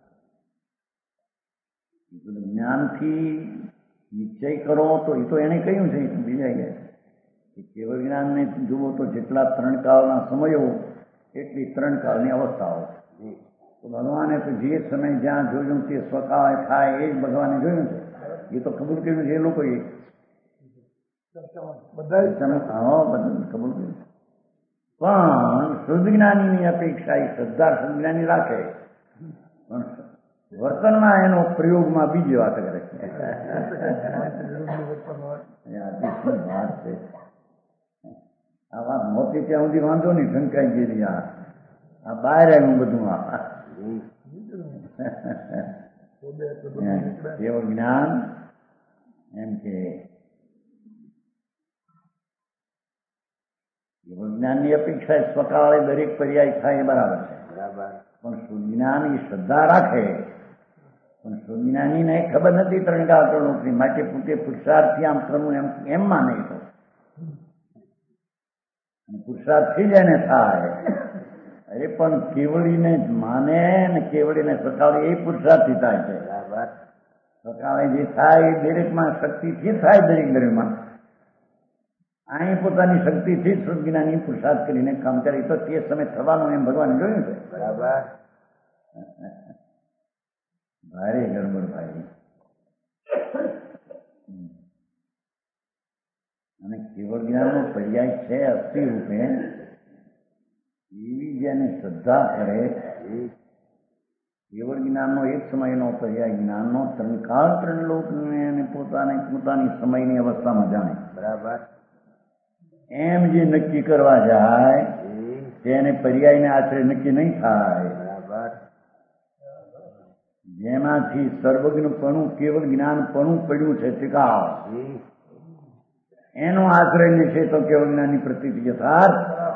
જ્ઞાનથી નિશ્ચય કરો તો એ તો એને કહ્યું છે બીજા ગયા કે કેવળ જ્ઞાનને જુઓ તો જેટલા ત્રણ કાળના સમયો એટલી ત્રણ કાળની અવસ્થાઓ. તો ભગવાને તો જે સમય જ્યાં જોયું તે સ્વકાળે થાય એ જ ભગવાને જોયું છે. એ તો કબૂલ કર્યું છે એ લોકોએ બધા કબૂલ કર્યું. પણ શુદ્ધ જ્ઞાનીની અપેક્ષા એ શ્રદ્ધા શુદ્ધ જ્ઞાની રાખે પણ વર્તનમાં એનો પ્રયોગમાં બીજી વાત કરે છે. વાત છે આ વાત મોટી ત્યાં સુધી વાંધો નહીં શંકાઈ ગયેલી. આ આ બહાર આવ્યું બધું. આ કેવળ જ્ઞાન એમ કે કેવળ જ્ઞાનની અપેક્ષા સ્વકાળે દરેક પર્યાય થાય એ બરાબર છે. પણ સુજ્ઞાન એ શ્રદ્ધા રાખે પણ સુજ્ઞાનીને ખબર નથી ત્રણ કાળ ત્રણ માટે પોતે પુરુષાર્થથી આમ કરવું એમ એમ માને તો પુરુષાર્થથી જ એને થાય. એ પણ કેવળીને જ માને ને કેવળીને સકાળે એ પુરુષાર્થથી થાય છે. સકાળે જે થાય એ દરેકમાં શક્તિથી થાય. દરેક દરેકમાં અહીં પોતાની શક્તિથી જ સુજ્ઞાની પુરુષાર્થ કરીને કામ કરે તો તે સમય થવાનું એમ ભગવાન જોયું છે. બરાબર. ભારે ગડબડ ભાઈ. અને કેવળ જ્ઞાનનો પર્યાય છે અસ્થિ રૂપે એવી જેને શ્રદ્ધા કરે કેવળ જ્ઞાનનો એક સમયનો પર્યાય જ્ઞાનનો ત્રણ કાળ ત્રણ લોકને પોતાને પોતાની સમયની અવસ્થામાં જાણે. બરાબર. એમ જે નક્કી કરવા જાય તેને પર્યાયને આશરે નક્કી નહીં થાય. બરાબર. જેમાંથી સર્વજ્ઞપણું કેવળ જ્ઞાનપણું પડ્યું છે ટીકાવ એનો આશ્રય લેશે તો કેવળ જ્ઞાનની પ્રતીતિ યથાર્થ.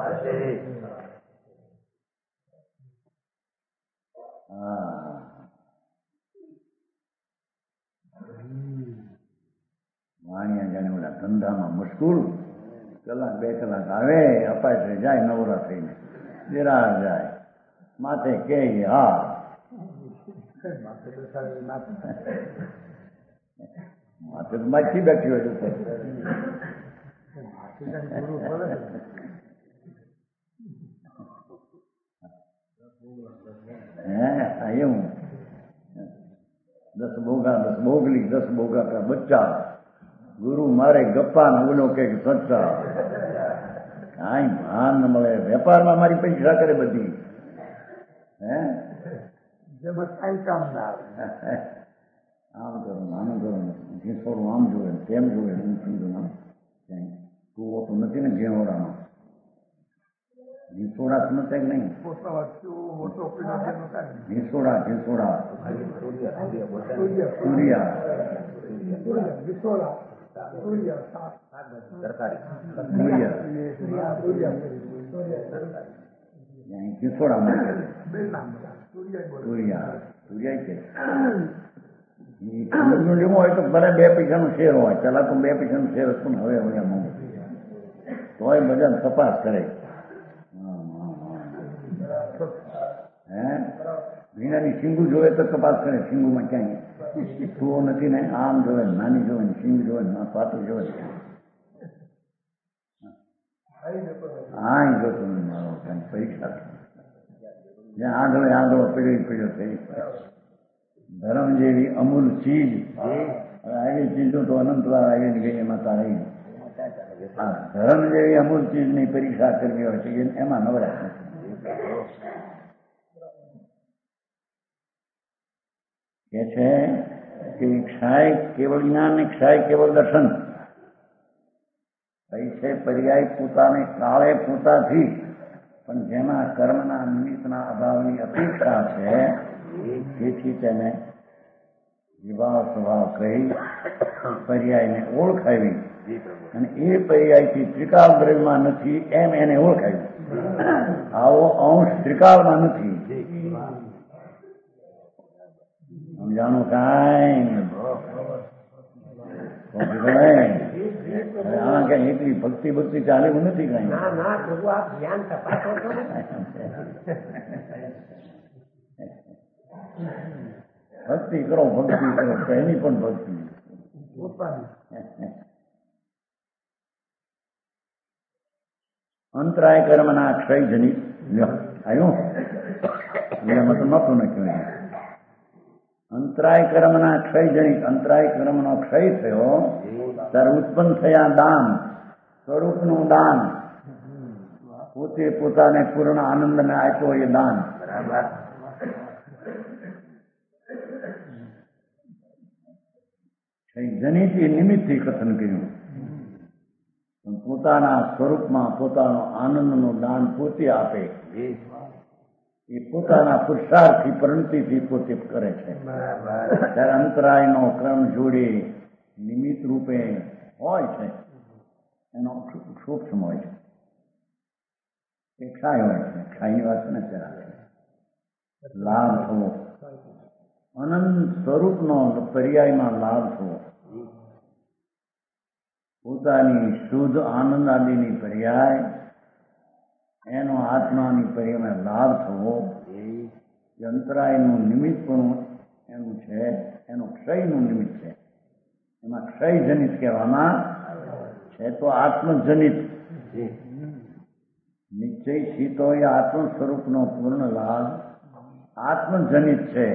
વાણિયા જાણે ઓલા ધંધામાં મશગુલ કલાક બે કલાક આવે અપાય જાય નવરા થઈને નિરાળ જાય માથે કે હા માથે તો માછી બેઠી હોય હે એવું દસ બોગા દસ બોગલી દસ બોગા કા બચ્ચા ગુરુ મારે ગપ્પા ને ઓલો કે સચ્ચા કાંઈ ભાન ન મળે. વેપારમાં મારી પરીક્ષા કરે બધી. હે કઈ કામ ના આવે. આમ કરું આનું કરું ઘેસોડું આમ જોવે તેમ જોવે હું સમજુ ના તું હોતું નથી ને ઘેવડામાં ઘેસોડા સમજતા કે નહીં? ઘેસોડા ઘેસોડા ઘેસોડા લેવું હોય તો ભલે બે પૈસાનું શેર હોય. પેલા તો બે પૈસાનું શેર હતું ને હવે હવે આમાં તોય બધા તપાસ કરે. હે વીણાની સિંગુ જોવે તો તપાસ કરે સિંગુમાં ક્યાંય તું નથી ને આમ જોવે નાની જોવે ને સિંગ જોવે ને પાતું જોવે હા જોતું મારો પરીક્ષા જ્યાં આંધળો આંધળો પડ્યો પડ્યો થઈ. ધર્મ જેવી અમૂલ ચીજ આવી ચીજો તો અનંતવાર આવીને ગઈ એમાં તારે ધર્મ જેવી અમૂલ ચીજની પરીક્ષા કરવી હોય છે એમાં નવરાશ કે છે કે ક્ષાય કેવળ જ્ઞાન ને ક્ષાય કેવળ દર્શન કઈ છે પર્યાય પોતાને કાળે પોતાથી પણ જેમાં કર્મના નિમિત્તના અભાવની અપેક્ષા છે તેથી તેને વિભાવ સ્વભાવ કહી પર્યાયને ઓળખાવી અને એ પર્યાયથી ત્રિકાળ દ્રવ્યમાં નથી એમ એને ઓળખાવી. આવો અંશ ત્રિકાળમાં નથી. સમજાણું કાંઈ? હા કઈ એટલી ભક્તિ ભક્તિ ચાલે એવું નથી કઈ. ભક્તિ કરો ભક્તિ કરો એની પણ ભક્તિ. અંતરાય કર્મના ક્ષય જનિત આવ્યું એમાં તો નતું નાખ્યું. અંતરાય કર્મના ક્ષય જનિત અંતરાય કર્મનો ક્ષય થયો ત્યારે ઉત્પન્ન થયા દાન, સ્વરૂપનું દાન. પોતે પોતાને પૂર્ણ આનંદને આપ્યો એ દાન. જનિત એ નિમિત્તથી કથન કર્યું. પોતાના સ્વરૂપમાં પોતાનો આનંદનું દાન પોતે આપે એ પોતાના પુરુષાર્થથી પરિણતિથી પોતે કરે છે. ત્યારે અંતરાયનો ક્રમ જોડે નિમિત્ત રૂપે હોય છે એનો સૂક્ષ્મ હોય છે. એ ક્ષાય હોય છે. ક્ષાયની વાત નથી રાખે. લાભ થવો અનંત સ્વરૂપનો પર્યાયમાં લાભ થવો, પોતાની શુદ્ધ આનંદ આદિની પર્યાય એનો આત્માની પર્યાયમાં લાભ થવો એ અંતરાયનું નિમિત્ત પણ એનું છે. એનું ક્ષયનું નિમિત્ત છે. એમાં ક્ષય જનિત કહેવામાં છે. તો આત્મજનિત નિશ્ચય સીતો એ આત્મ સ્વરૂપનો પૂર્ણ લાભ આત્મજનિત છે.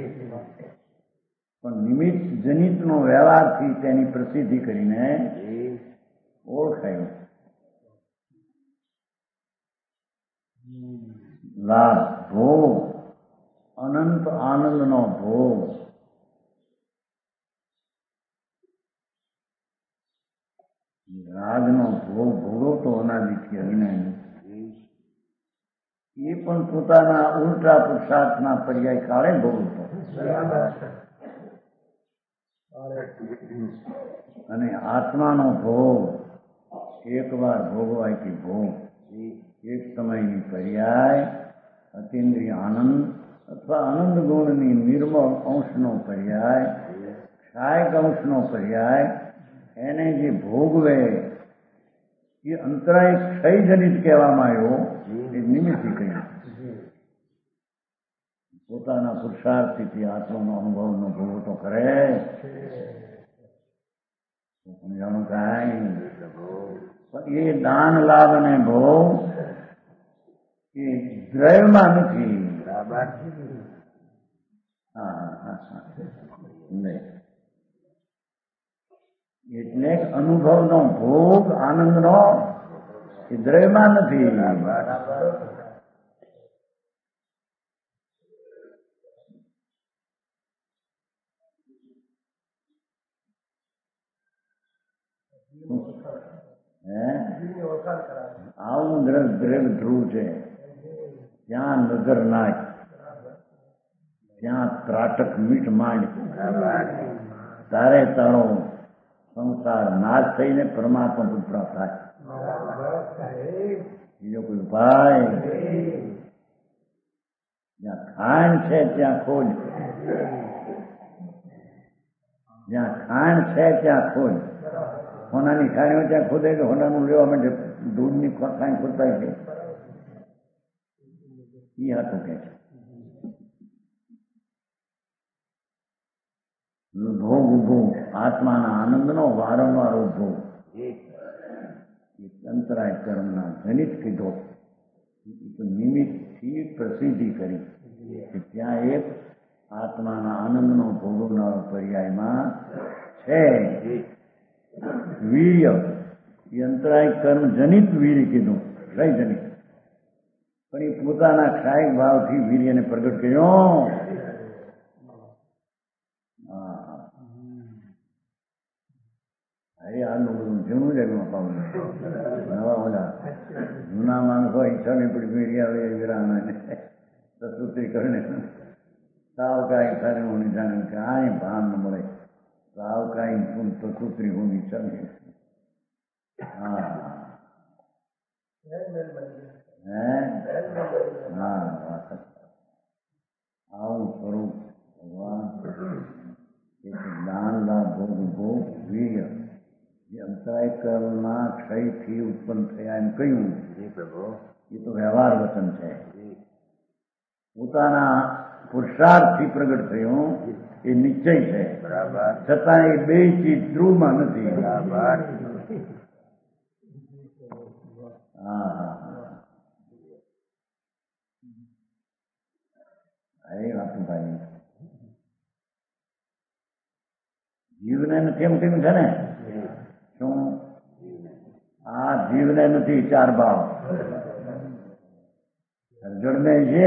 પણ નિમિત્ત જનિતનો વ્યવહારથી તેની પ્રસિદ્ધિ કરીને ઓળખાયું. લાભ ભોગ અનંત આનંદનો ભોગ રાજનો ભોગ ભોગવતો અનાદિથી અજ્ઞાની એ પણ પોતાના ઉલટા પુરુષાર્થના પર્યાય કાળે ભોગવતો. અને આત્માનો ભોગ એક વાર ભોગવાયથી ભોગ એક સમયની પર્યાય અતિન્દ્રિય આનંદ અથવા આનંદ ગુણની નિર્મળ અંશનો પર્યાય ક્ષાયક અંશનો પર્યાય એને જે ભોગવે એ અંતરાય ક્ષયજનિત કહેવામાં આવ્યો. એ નિમિત્તથી કહ્યું. પોતાના પુરુષાર્થથી આત્માનો અનુભવનો ભોગ તો કરે. સમજાણું કાંઈ? પણ એ દાન લાભ અને ભોગ એ દ્રવ્યમાં નથી. હા હા હા નહીં. એટલે અનુભવનો ભોગ આનંદનો એ દ્રવ્યમાં નથી. આવું દ્રવ્ય દ્રવ્ય ધ્રુવ છે. ત્યાં નજર નાખ, ત્યાં ત્રાટક મીઠ માંડ, તારે તારો સંસાર નાશ થઈને પરમાત્મા પ્રાપ્ત થાય. બીજો કોઈ ઉપાય? જ્યાં ખાંડ છે ત્યાં ખોજ, જ્યાં ખાંડ છે ત્યાં ખોજ. હોનાની ખાણીઓ ત્યાં ખોદાય કે હોનાનું લેવા માટે દૂધની ખાંડ ખોદતા છે. એ હતું કે ભોગ ઉભો આત્માના આનંદનો વારંવાર ઉભો અંતરાય કર્મના જનિત કીધો. નિમિત્તથી પ્રસિદ્ધિ કરી કે ત્યાં એક આત્માના આનંદનો ભોગવનારો પર્યાયમાં છે. વીર્ય એ અંતરાય કર્મ જનિત વીર્ય કીધું, ક્ષય જનિત. પણ એ પોતાના ક્ષાયક ભાવથી વીર્યને પ્રગટ કર્યો. અરે આનું બધું જૂનું જ પાવું નવા ઓલા જૂના માણસો ઈચ્છા ને પડી વીર્ય આવે વીરાને સસુત્રી કરીને સાવ કાંઈ ખરે હું જાણે કે આ ભાન ન મળે. સાવ કાંઈ તું તો કૂતરી હોની ચાલે. હા હે હા આવું સ્વરૂપ ભગવાન જ્ઞાનના ભોગ ભોગ વીર્ય જે અંતરાયકરણના ક્ષયથી ઉત્પન્ન થયા એમ કહ્યું એ તો વ્યવહાર વચન છે. પોતાના પુરુષાર્થથી પ્રગટ થયું એ નિશ્ચય છે. છતાં એ બે ચીજ ધ્રુવમાં નથી. હા હા એ વાતું ભાઈ જીવને નથી એમ કેમ છે ને શું આ જીવને નથી ચાર ભાવ અર્જુનને છે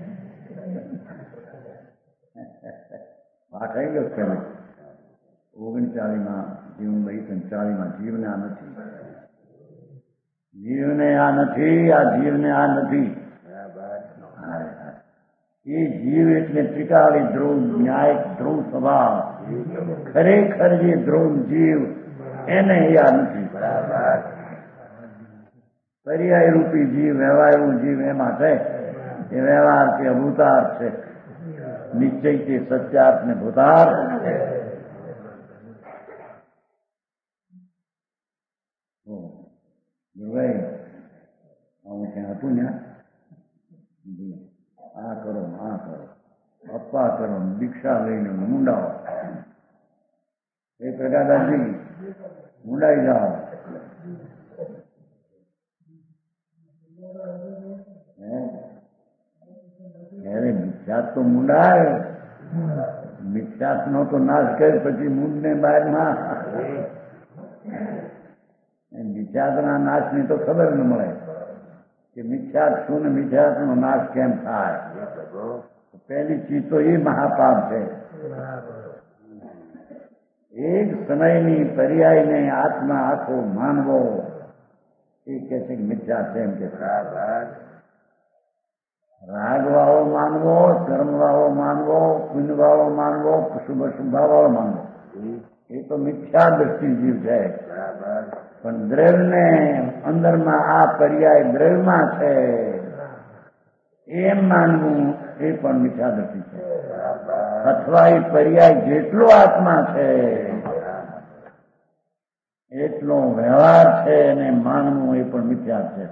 પાઠ આવી ગયો છે ઓગણચાળીમાં જીવન ભાઈ પંચાળીમાં જીવને આ નથી. જીવને આ નથી. આ જીવને આ નથી. એ જીવ એટલે ત્રિકાળી ધ્રુવ ન્યાય ધ્રુવ સ્વભાવ ખરેખર જે ધ્રુવ જીવ એને આ નથી. પર્યાય રૂપી જીવ વ્યવહારનું જીવ એમાં છે. એ વ્યવહાર કે ભૂતાર્થ છે. નિશ્ચય કે સત્યાર્થ ને ભૂતાર્થ આવું ક્યાં હતું ને આ કરો આ કરો અપ્પા કરો દીક્ષા લઈને મુંડાઓ એ પ્રકાદાજી મુંડાઈ જાઓ. ત્યારે મિથ્યાત તો મુંડાય. મિથ્યાત નો તો નાશ કરે પછી મૂંડ ને બાદમાં મિથ્યાતના નાશની તો ખબર ન મળે કે મિથ્યાત શું ને મિથ્યાત નો નાશ કેમ થાય. પહેલી ચીજ તો એ મહાપાપ છે. એક સમયની પર્યાયને આત્મા આખો માનવો એ કે છે કે મિથ્યા છે એમ કે રાગવાળો માનવો, કર્મવાળો માનવો, પુણ્યવાળો માનવો, શુભ શુભાવાળો માનવો એ તો મિથ્યા દ્રષ્ટિ જીવ છે. પણ દ્રવ્યને અંદરમાં આ પર્યાય દ્રવ્યમાં છે એમ માનવું એ પણ મિથ્યા દ્રષ્ટિ છે. અથવા એ પર્યાય જેટલો આત્મા છે એટલો વ્યવહાર છે એને માનવું એ પણ મિથ્યા છે.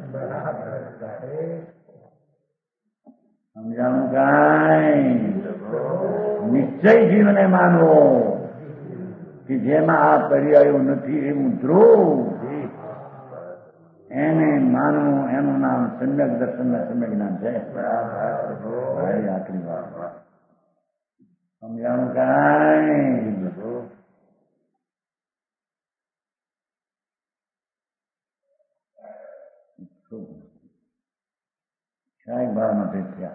સમજાણું કાંઈ? નિશ્ચય જીવને માનવો કે જેમાં આ પર્યાયો નથી એવું ધ્રુવ એને માનવું એનું નામ સમ્યક દર્શન સમ્યક જ્ઞાન છે. આખરી વાત સમજાણું કાંઈ? શાયક ભાવના ભેદ થયા.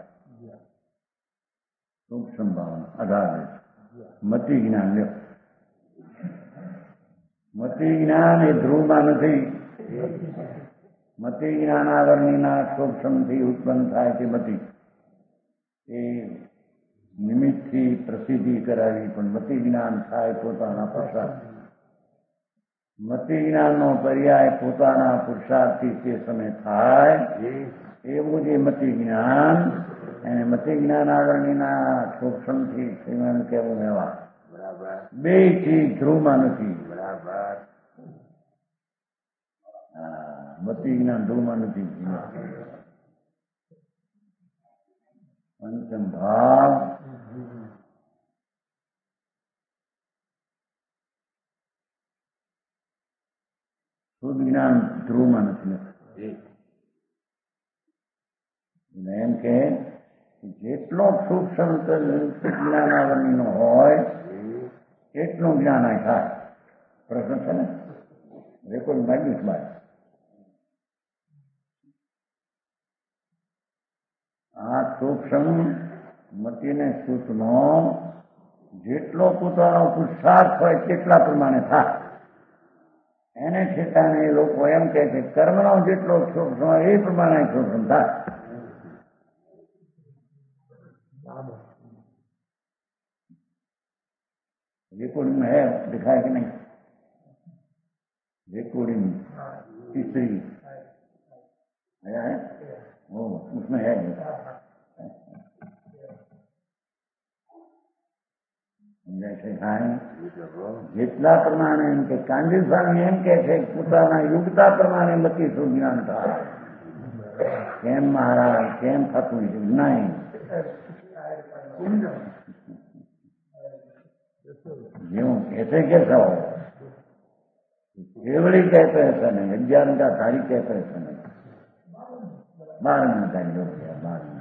સૂક્ષ્મ ભાવના અઢાર મતિ જ્ઞાન લ્યો. મતિ જ્ઞાન એ ધ્રુવમાં નથી. મતિ જ્ઞાન આવરણીના સૂક્ષ્મથી ઉત્પન્ન થાય તે મતિ એ નિમિત્તથી પ્રસિદ્ધિ કરાવી પણ મતિ જ્ઞાન થાય પોતાના પુરુષાર્થ. મતિ જ્ઞાનનો પર્યાય પોતાના પુરુષાર્થથી તે સમય થાય એવું જે મતિ જ્ઞાન એને મતિ જ્ઞાન આવરણીના સૂક્ષ્મથી શ્રીમાન કેવું વ્યવહાર બે થી ધ્રુવમાં નથી. મતિ જ્ઞાન ધ્રુવમાં નથી. પંચમ ભાવ શુદ્ધ જ્ઞાન ધ્રુવમાં નથી. એમ કે જેટલો સૂક્ષ્મ જ્ઞાન આવરણીનો હોય એટલું જ્ઞાન આ થાય. પ્રશ્ન છે ને રેકોર્ડ માંગ્યું છે મારે. આ સૂક્ષ્મ મતિને સૂતનો જેટલો પોતાનો પુરુષાર્થ હોય તેટલા પ્રમાણે થાય. એને ઠેકાણે એ લોકો એમ કહે છે કર્મનો જેટલો સૂક્ષ્મ હોય એ પ્રમાણે સૂક્ષ્મ થાય. रिकॉर्डिंग में है, दिखाया कि नहीं? रिकॉर्डिंग तीसरी है, है? वो उसमें है जैसे खाए જેટલા પ્રમાણે એમ કે કાંજી સ્વામી એમ કે છે પોતાના યુગતા પ્રમાણે મતી સુજ્ઞાન થાય. કેમ મહારાજ કેમ થતું નહીં? જેવું कहते कैसा हो, केवड़ी कहते ऐसा नहीं, अज्ञान का धारी कहते ऐसा नहीं. बारहवीं का योग है, बारहवीं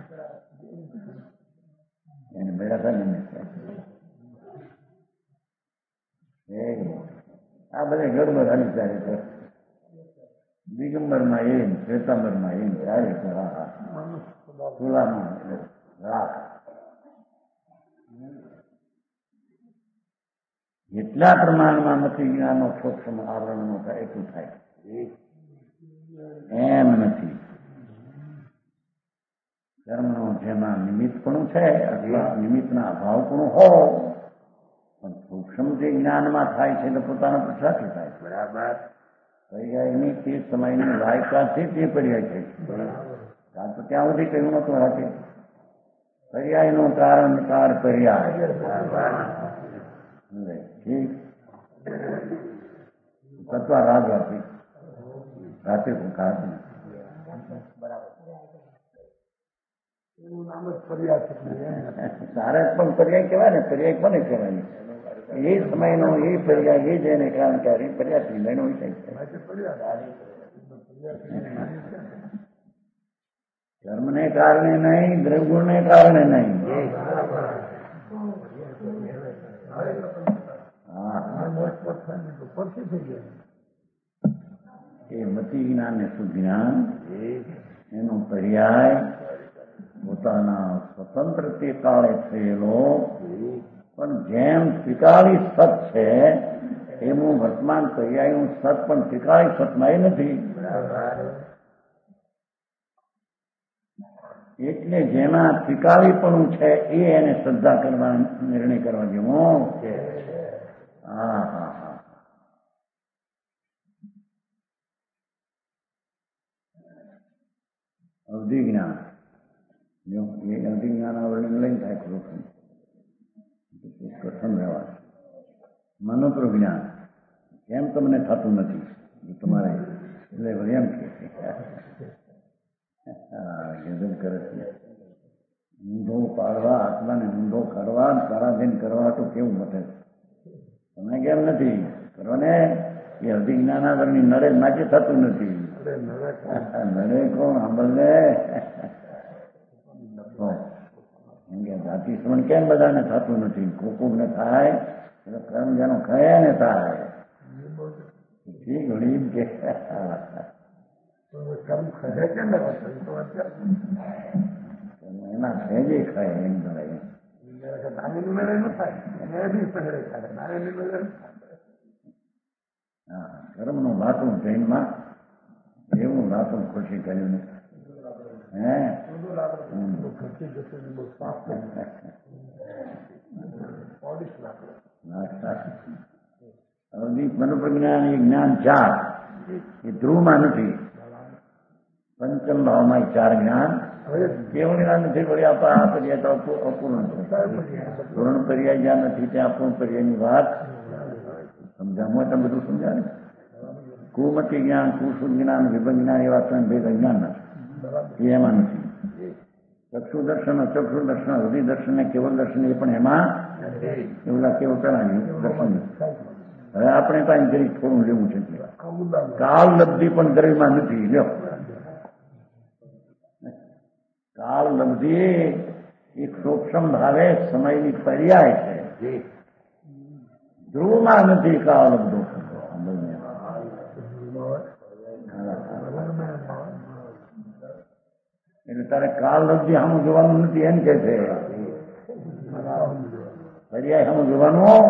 यानी मेरा था नहीं આ બધા ગડબડ હાલી ચાલે છે. દિગંબરમાં એમ, શ્વેતાંબરમાં એમ ચાલે છે. ચૂલામાં રાખ જેટલા પ્રમાણમાં નથી જ્ઞાનો સૂક્ષ્મ આવરણનો થાય એટલું થાય, એમ નથી. કર્મનો જેમાં નિમિત્તપણું છે અથવા નિમિત્તના અભાવપણું હોય પણ સૂક્ષ્મ જે જ્ઞાનમાં થાય છે તો પોતાનો પ્રસાદથી થાય. બરાબર. પર્યાયની તે સમયની લાયકાતથી તે પર્યાય છે. કારણ તો ત્યાં સુધી કહ્યું નતું હાથે પર્યાયનું કારણ કાર પર્યાય. ઠીક તત્વા રાગ આપી રાતે કાઢ તારે પણ પર્યાય કહેવાય ને. પર્યાય કોને કહેવાય? એ સમયનો એ પર્યાય એ જેને કારણ કે પર્યાય લેણો થાય છે. કર્મને કારણે નહીં, દ્રવગુણને કારણે નહીં. એ મતિ જ્ઞાન ને સુજ્ઞાન એનો પર્યાય પોતાના સ્વતંત્ર તે કાળે થયેલો પણ જેમ ત્રિકાળી સત છે એનું વર્તમાન પર્યાયનું સત પણ ત્રિકાળી સતમાં નથી. એટલે જેમાં ત્રિકાળીપણું છે એ એને શ્રદ્ધા કરવા નિર્ણય કરવા જેવો છે. હા હા હા અવધિ જ્ઞાન એ અવધિ જ્ઞાન આવરણ લઈને થાય ખરું કથન રહેવા. મનોપ્ર જ્ઞાન કેમ તમને થતું નથી એ તમારે એટલે એમ કે ગજબ કરે છે. ઊંધો પાડવા આત્માને ઊંધો કરવા પરાધીન કરવા તો કેવું મતે તમે કેમ નથી કરો ને? એ અવધિ જ્ઞાનાવરની નરે માટે થતું નથી. નરે કોણ સાંભળને? એમ કે જાતિ શ્રવણ કેમ બધાને થતું નથી? કોકુક ને થાય એટલે કર્મ જેનો ખયા ને થાય. ઠીક ઘણી કે કર્મ ખરે કે એના સહેજે ખાય એમ કરે. હા કર્મનું વાતું જૈનમાં એવું વાતું ખુશી કર્યું ને હે મનોપ્રજ્ઞાન એ જ્ઞાન ચાર એ ધ્રુવમાં નથી. પંચમ ભાવમાં ચાર જ્ઞાન કેવું જ્ઞાન નથી. વળી આ પર્યાય તો અપૂર્ણ છે. પૂર્ણ પર્યાય જ્યાં નથી ત્યાં અપૂર્ણ પર્યાયની વાત સમજાવવા તો બધું સમજાવે. કુમતી જ્ઞાન, કુશુદ્ધ જ્ઞાન, વિભંગ જ્ઞાન એવા ત્રણ ભેદ અજ્ઞાન નથી. એ એમાં નથી. ચક્ષુ દર્શન, અચક્ષુ દર્શન, હૃદય દર્શન ને કેવળ દર્શન એ પણ એમાં એવું કેવું પેલા દર્શન. હવે આપણે ત્યાં ગરીબ થોડું લેવું છે. કાલ લબ્ધિ પણ ગરીબમાં નથી. લ્યો કાળ લબ્ધિ એક સૂક્ષ્મ ભાવે સમયની પર્યાય છે. ધ્રુવમાં નથી કાળ લબ્ધો. એટલે તારે કાળ લબ્ધિ સામું જોવાનું નથી એમ કે છે. પર્યાય સામું જોવાનું.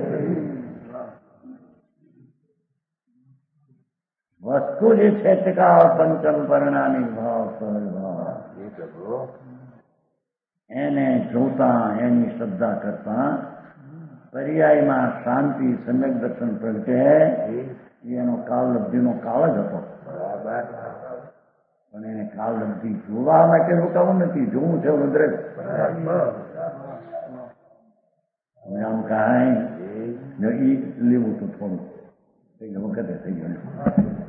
વસ્તુ જે છે તે કાળ પંચમ પરિણામી ભાવ સ્વભાવ એને જોતા એની શ્રદ્ધા કરતા પર્યાયમાં શાંતિ સમ્યક દર્શન પ્રગટે એનો કાળ લબ્ધિનો કાળ જ હતો. પણ એને કાળ લબ્ધિ જોવા માટે રોકાવું નથી, જોવું છે વદ્રે. આમ કાંઈ લેવું તો થોડું વખતે થઈ ગયું.